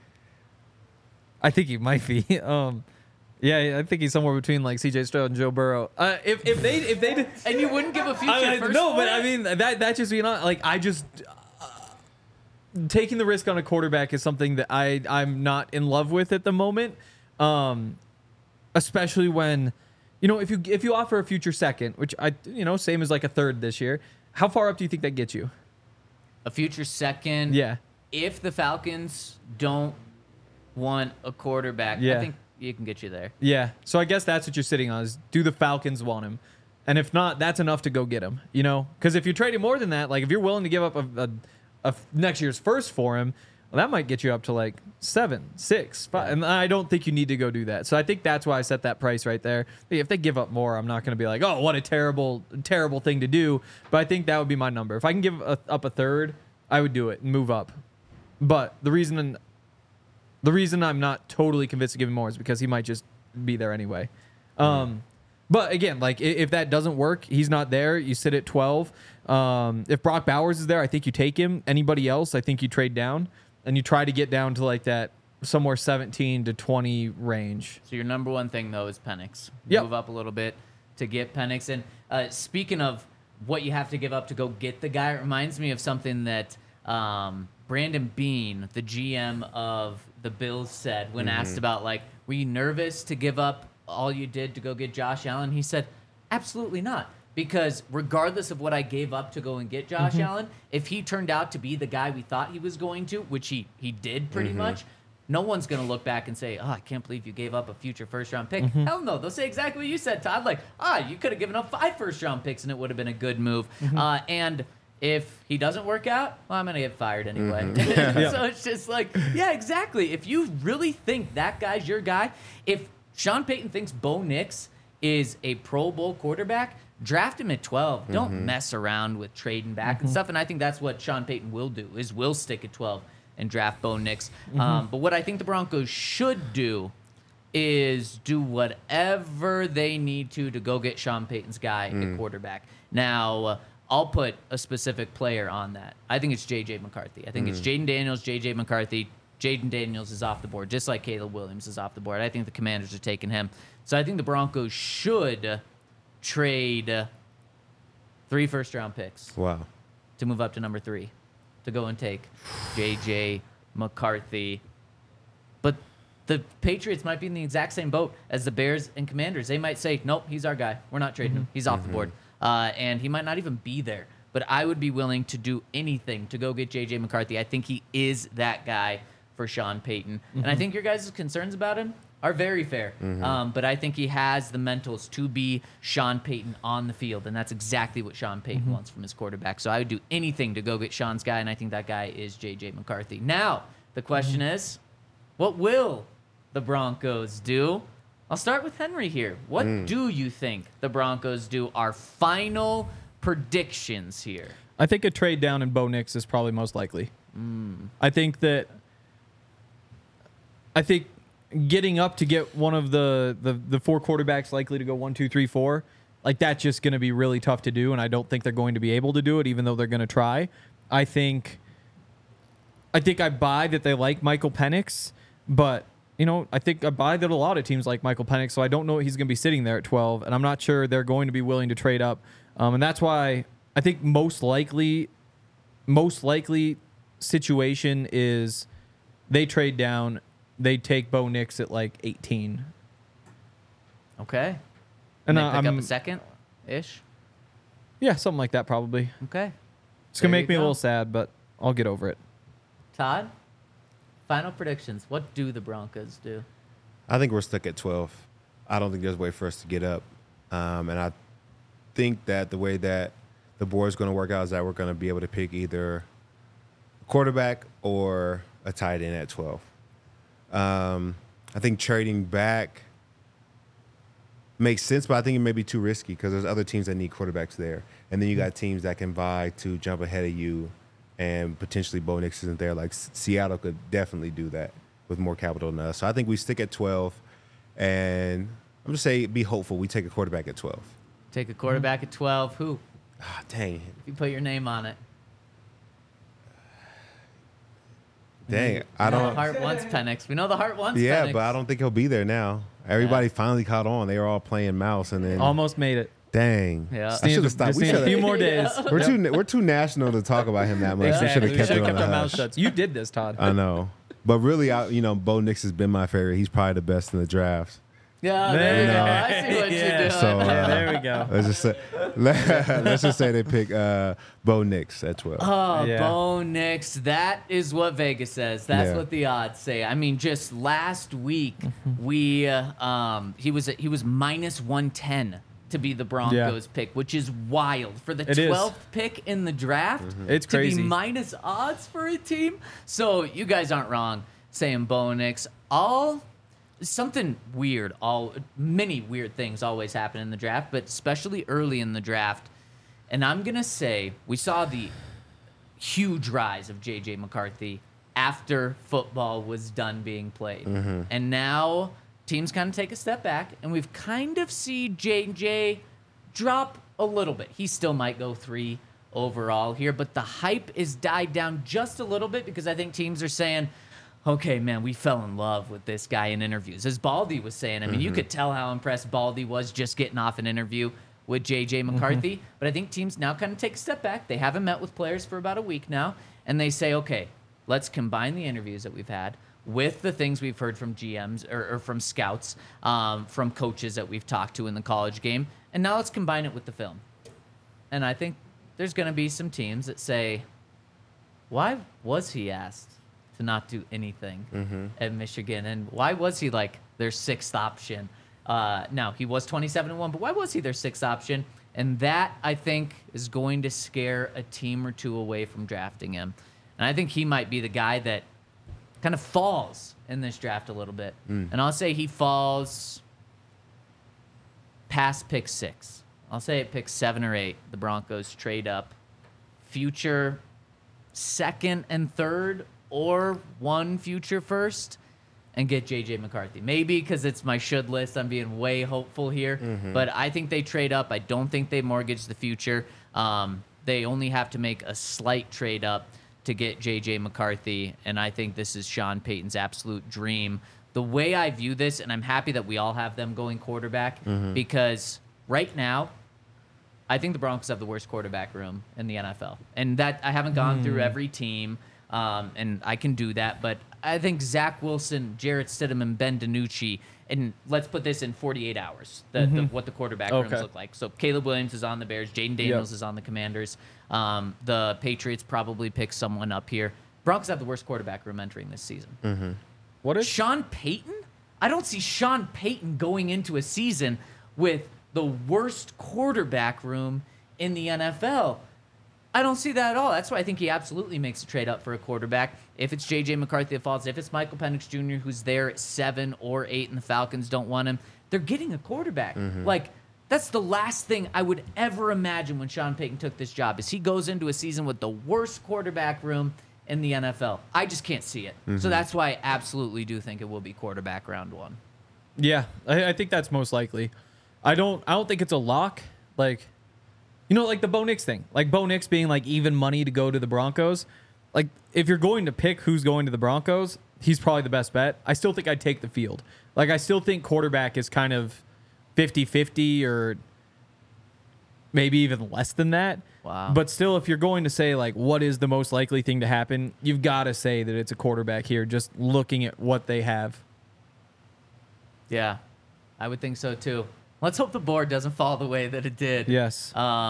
I think he might be. Yeah, I think he's somewhere between like C.J. Stroud and Joe Burrow. If they and you wouldn't give a future first. No, but I mean that just being like I just taking the risk on a quarterback is something that I'm not in love with at the moment. especially when, if you offer a future second, which same as like a third this year, how far up do you think that gets you? A future second? Yeah. If the Falcons don't want a quarterback, I think you can get you there. Yeah. So I guess that's what you're sitting on is, do the Falcons want him? And if not, that's enough to go get him, Because if you're trading more than that, like if you're willing to give up a next year's first for him, well, that might get you up to like 7, 6, 5. And I don't think you need to go do that. So I think that's why I set that price right there. If they give up more, I'm not going to be like, oh, what a terrible, terrible thing to do. But I think that would be my number. If I can give up a third, I would do it and move up. But the reason I'm not totally convinced to give him more is because he might just be there anyway. But again, like if that doesn't work, he's not there. You sit at 12. If Brock Bowers is there, I think you take him. Anybody else, I think you trade down and you try to get down to like that somewhere 17 to 20 range. So your number one thing though is Penix. Yep. Move up a little bit to get Penix. And speaking of what you have to give up to go get the guy, it reminds me of something that Brandon Beane, the GM of the Bills, said when asked about like, were you nervous to give up all you did to go get Josh Allen? He said, absolutely not. Because regardless of what I gave up to go and get Josh Allen, if he turned out to be the guy we thought he was going to, which he did pretty much, no one's going to look back and say, oh, I can't believe you gave up a future first-round pick. Hell no. They'll say exactly what you said, Todd. Like, you could have given up 5 first-round picks and it would have been a good move. And if he doesn't work out, well, I'm going to get fired anyway. So it's just like, yeah, exactly. If you really think that guy's your guy, if Sean Payton thinks Bo Nix is a Pro Bowl quarterback, draft him at 12. Don't mess around with trading back and stuff. And I think that's what Sean Payton will do, is will stick at 12 and draft Bo Nix. But what I think the Broncos should do is do whatever they need to go get Sean Payton's guy at quarterback. Now, I'll put a specific player on that. I think it's J.J. McCarthy. I think it's Jaden Daniels, J.J. McCarthy. Jaden Daniels is off the board, just like Caleb Williams is off the board. I think the Commanders are taking him. So I think the Broncos should trade 3 first-round picks. Wow. To move up to number 3, to go and take J.J. McCarthy. But the Patriots might be in the exact same boat as the Bears and Commanders. They might say, nope, he's our guy. We're not trading him. He's off the board. And he might not even be there. But I would be willing to do anything to go get J.J. McCarthy. I think he is that guy for Sean Payton. And I think your guys' concerns about him are very fair. But I think he has the mentals to be Sean Payton on the field, and that's exactly what Sean Payton wants from his quarterback. So I would do anything to go get Sean's guy, and I think that guy is J.J. McCarthy. Now, the question is, what will the Broncos do? I'll start with Henry here. What do you think the Broncos do? Our final predictions here. I think a trade down in Bo Nix is probably most likely. I think getting up to get one of the 4 quarterbacks likely to go 1, 2, 3, 4, like that's just going to be really tough to do, and I don't think they're going to be able to do it, even though they're going to try. I think I buy that they like Michael Penix, but I think I buy that a lot of teams like Michael Penix, so I don't know he's going to be sitting there at 12, and I'm not sure they're going to be willing to trade up, and that's why I think most likely situation is they trade down. They take Bo Nix at like 18. Okay. And they pick up a second-ish? Yeah, something like that probably. Okay. It's going to make me a little sad, but I'll get over it. Todd, final predictions. What do the Broncos do? I think we're stuck at 12. I don't think there's a way for us to get up. And I think that the way that the board's going to work out is that we're going to be able to pick either a quarterback or a tight end at 12. I think trading back makes sense, but I think it may be too risky because there's other teams that need quarterbacks there. And then you got teams that can buy to jump ahead of you, and potentially Bo Nix isn't there. Like Seattle could definitely do that with more capital than us. So I think we stick at 12, and I'm just saying be hopeful. We take a quarterback at 12. Take a quarterback at 12. Who? Dang. If you put your name on it. Dang, I don't. The heart wants Penix. We know the heart wants Penix. Yeah, but I don't think he'll be there now. Everybody finally caught on. They were all playing mouse, and then almost made it. Dang. Yeah. I should have stopped. We a few more days. We're too national to talk about him that much. Exactly. We should have kept it on our mouth hush. shut. You did this, Todd. I know, but really, Bo Nix has been my favorite. He's probably the best in the draft. Yeah, there you go. I see what you're doing. So, there we go. Let's just say they pick Bo Nix at 12. Oh, Yeah. Bo Nix. That is what Vegas says. That's Yeah. what the odds say. I mean, just last week, he was minus 110 to be the Broncos pick, which is wild for the 12th pick in the draft. It's crazy. To be minus odds for a team. So you guys aren't wrong saying Bo Nix. Something weird. Many weird things always happen in the draft, but especially early in the draft. And I'm gonna say we saw the huge rise of J.J. McCarthy after football was done being played, and now teams kind of take a step back, and we've kind of seen J.J. drop a little bit. He still might go 3 overall here, but the hype is died down just a little bit because I think teams are saying, okay, man, we fell in love with this guy in interviews. As Baldy was saying, I mean, you could tell how impressed Baldy was just getting off an interview with J.J. McCarthy. But I think teams now kind of take a step back. They haven't met with players for about a week now. And they say, okay, let's combine the interviews that we've had with the things we've heard from GMs or from scouts, from coaches that we've talked to in the college game. And now let's combine it with the film. And I think there's going to be some teams that say, why was he asked to not do anything at Michigan? And why was he like their 6th option? Now, he was 27-1, but why was he their 6th option? And that, I think, is going to scare a team or two away from drafting him. And I think he might be the guy that kind of falls in this draft a little bit. And I'll say he falls past pick 6. I'll say at pick 7 or 8, the Broncos trade up future 2nd and 3rd or 1 future 1st and get J.J. McCarthy. Maybe because it's my should list. I'm being way hopeful here. But I think they trade up. I don't think they mortgage the future. They only have to make a slight trade up to get J.J. McCarthy, and I think this is Sean Payton's absolute dream. The way I view this, and I'm happy that we all have them going quarterback, because right now, I think the Broncos have the worst quarterback room in the NFL. And that I haven't gone through every team, and I can do that, but I think Zach Wilson, Jarrett Stidham, and Ben DiNucci, and let's put this in 48 hours, what the quarterback rooms look like. So Caleb Williams is on the Bears. Jaden Daniels is on the Commanders. The Patriots probably pick someone up here. Broncos have the worst quarterback room entering this season. What is Sean Payton? I don't see Sean Payton going into a season with the worst quarterback room in the NFL. I don't see that at all. That's why I think he absolutely makes a trade up for a quarterback. If it's J.J. McCarthy that falls, if it's Michael Penix Jr. who's there at 7 or 8 and the Falcons don't want him, they're getting a quarterback. Like, that's the last thing I would ever imagine when Sean Payton took this job, is he goes into a season with the worst quarterback room in the NFL. I just can't see it. So that's why I absolutely do think it will be quarterback round 1. Yeah, I think that's most likely. I don't think it's a lock. Like, you know, like the Bo Nix thing. Like Bo Nix being like even money to go to the Broncos. Like, if you're going to pick who's going to the Broncos, he's probably the best bet. I still think I'd take the field. Like, I still think quarterback is kind of 50-50 or maybe even less than that. Wow. But still, if you're going to say, like, what is the most likely thing to happen, you've got to say that it's a quarterback here, just looking at what they have. Yeah, I would think so too. Let's hope the board doesn't fall the way that it did. Yes.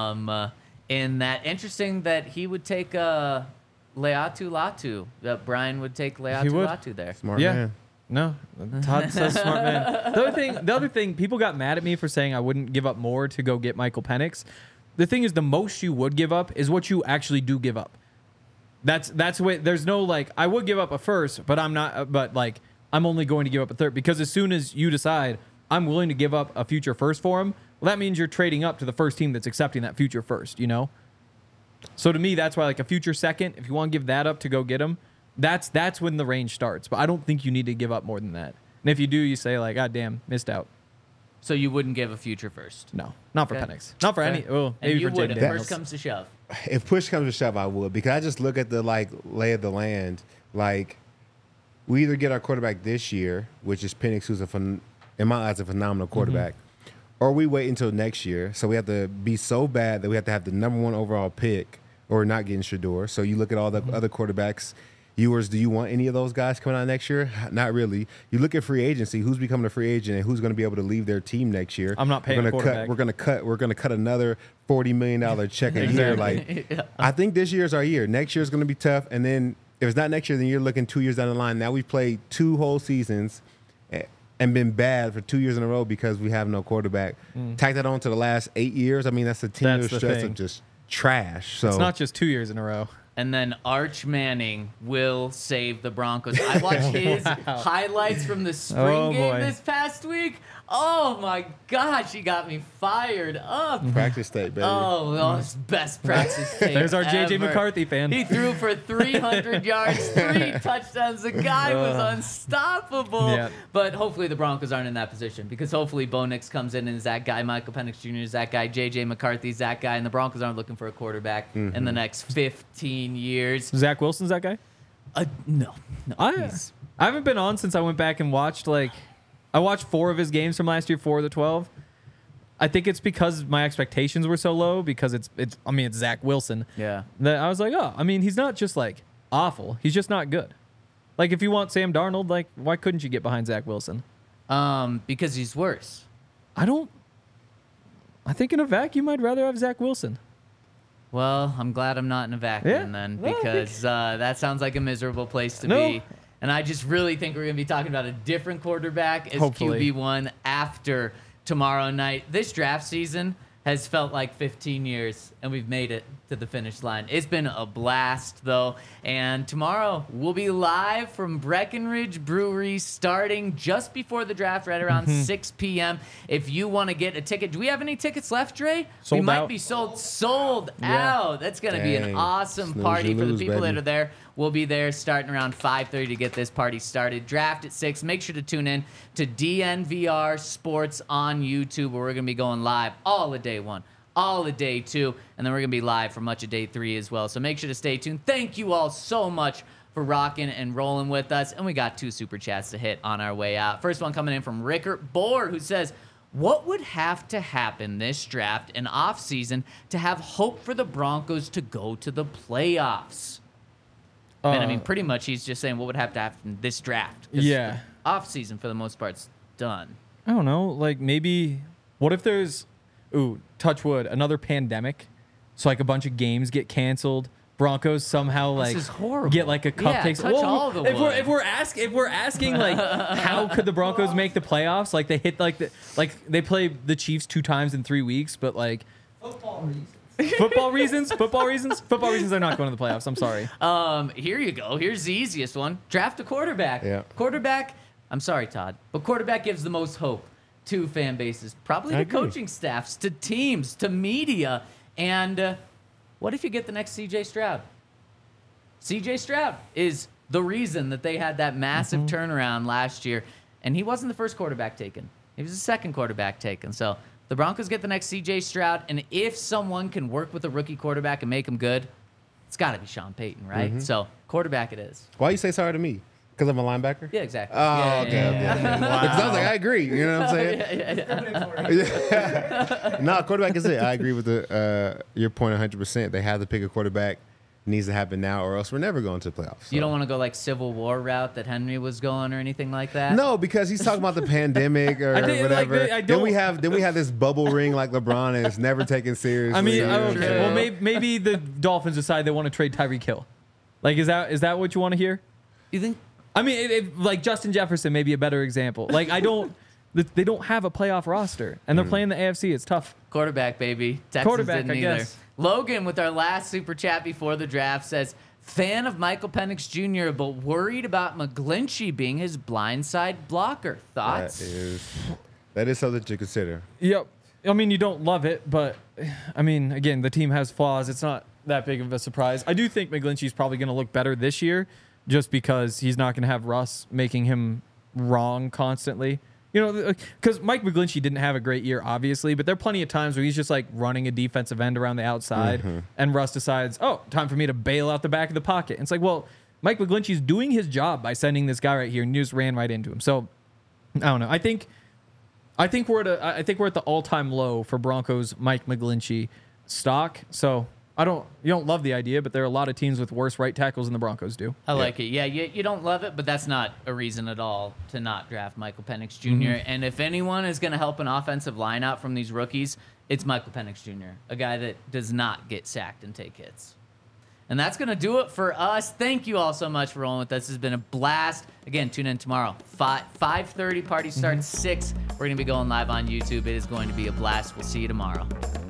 In that, interesting that he would take Leatu Latu. That Brian would take Leatu Latu there. Smart man. No, Todd says smart man. The other thing, people got mad at me for saying I wouldn't give up more to go get Michael Penix. The thing is, the most you would give up is what you actually do give up. That's what. There's no like, I would give up a first, but I'm not. But like, I'm only going to give up a third, because as soon as you decide I'm willing to give up a future first for him, well, that means you're trading up to the first team that's accepting that future first, you know? So to me, that's why, like, a future second, if you want to give that up to go get him, that's when the range starts. But I don't think you need to give up more than that. And if you do, you say, like, God damn, missed out. So you wouldn't give a future first? No, not for Penix. Not for any. Well, and maybe you for would Jaden if Daniels. push comes to shove. If push comes to shove, I would, because I just look at the like lay of the land. Like, we either get our quarterback this year, which is Penix, who's in my eyes a phenomenal quarterback, or we wait until next year. So we have to be so bad that we have to have the number 1 overall pick, or not getting Shedeur. So you look at all the other quarterbacks Ewers, do you want any of those guys coming out next year? Not really. You look at free agency, who's becoming a free agent and who's going to be able to leave their team next year. I'm not paying a quarterback. We're going to cut another $40 million check a year. Like, I think this year's our year. Next year's going to be tough. And then if it's not next year, then you're looking 2 years down the line. Now we've played 2 whole seasons and been bad for 2 years in a row because we have no quarterback. Tack that on to the last 8 years. I mean, that's a 10-year stretch of just trash. So it's not just 2 years in a row. And then Arch Manning will save the Broncos. I watched his highlights from the spring game this past week. Oh my gosh, he got me fired up. Practice tape, baby. Oh, his best practice tape. There's our JJ ever. McCarthy fan. He threw for 300 yards, 3 touchdowns. The guy was unstoppable. Yeah. But hopefully the Broncos aren't in that position because hopefully Bo Nix comes in and is that guy. Michael Penix Jr. is that guy. JJ McCarthy is that guy. And the Broncos aren't looking for a quarterback in the next 15 years. Zach Wilson's that guy? No. I haven't been on since I went back and watched, I watched 4 of his games from last year, 4 of the 12. I think it's because my expectations were so low because it's Zach Wilson. Yeah. That I was like, he's not just awful. He's just not good. Like if you want Sam Darnold, why couldn't you get behind Zach Wilson? Because he's worse. I think in a vacuum I'd rather have Zach Wilson. Well, I'm glad I'm not in a vacuum then because that sounds like a miserable place to be. And I just really think we're going to be talking about a different quarterback as QB1 after tomorrow night. This draft season has felt like 15 years, and we've made it to the finish line. It's been a blast, though. And tomorrow, we'll be live from Breckenridge Brewery starting just before the draft, right around 6 p.m. If you want to get a ticket. Do we have any tickets left, Dre? Sold we might out. be sold out. That's going to be an awesome party for the people that are there. We'll be there starting around 5:30 to get this party started. Draft at 6. Make sure to tune in to DNVR Sports on YouTube, where we're going to be going live all of day 1, all of day 2, and then we're going to be live for much of day 3 as well. So make sure to stay tuned. Thank you all so much for rocking and rolling with us. And we got 2 super chats to hit on our way out. First one coming in from Rickert Bohr, who says, what would have to happen this draft and offseason to have hope for the Broncos to go to the playoffs? And pretty much he's just saying what would have to happen this draft. Yeah. Off season for the most part's done. I don't know. Maybe, what if there's, touch wood, another pandemic? So a bunch of games get canceled. Broncos somehow this is horrible. get a cupcake. Touch all the if wood. we're asking how could the Broncos make the playoffs? They hit they play the Chiefs 2 times in 3 weeks, but football reasons. Football reasons they're not going to the playoffs. I'm sorry. Here you go. Here's the easiest one. Draft a quarterback. Yeah. Quarterback, I'm sorry, Todd, but quarterback gives the most hope to fan bases, probably to coaching staffs, to teams, to media. And what if you get the next C.J. Stroud? C.J. Stroud is the reason that they had that massive turnaround last year. And he wasn't the first quarterback taken. He was the second quarterback taken. So the Broncos get the next C.J. Stroud, and if someone can work with a rookie quarterback and make him good, it's got to be Sean Payton, right? So quarterback it is. Why you say sorry to me? Because I'm a linebacker? Yeah, exactly. Oh, okay. Wow. Because I was like, I agree. You know what I'm saying? No, quarterback is it. I agree with your point 100%. They have to pick a quarterback. It needs to happen now, or else we're never going to the playoffs. So. You don't want to go Civil War route that Henry was going or anything like that? No, because he's talking about the pandemic or whatever. Then we have this bubble ring like LeBron, and it's never taken seriously. I mean, okay. Well, maybe the Dolphins decide they want to trade Tyreek Hill. Is that what you want to hear? You think? I mean, Justin Jefferson may be a better example. They don't have a playoff roster, and they're playing the AFC. It's tough. Quarterback, baby. Texans Quarterback, didn't I either. guess. Logan, with our last super chat before the draft, says, fan of Michael Penix Jr., but worried about McGlinchey being his blindside blocker. Thoughts? That is something to consider. Yep. I mean, you don't love it, but, again, the team has flaws. It's not that big of a surprise. I do think McGlinchey's probably going to look better this year just because he's not going to have Russ making him wrong constantly. Because Mike McGlinchey didn't have a great year, obviously, but there are plenty of times where he's just running a defensive end around the outside, and Russ decides, time for me to bail out the back of the pocket. And it's well, Mike McGlinchey's doing his job by sending this guy right here, and you just ran right into him. So, I don't know. I think we're at the all-time low for Broncos Mike McGlinchey stock. So You don't love the idea, but there are a lot of teams with worse right tackles than the Broncos do. I like it. Yeah, you don't love it, but that's not a reason at all to not draft Michael Penix Jr. And if anyone is going to help an offensive line out from these rookies, it's Michael Penix Jr., a guy that does not get sacked and take hits. And that's going to do it for us. Thank you all so much for rolling with us. This has been a blast. Again, tune in tomorrow. 5:30, party starts 6. We're going to be going live on YouTube. It is going to be a blast. We'll see you tomorrow.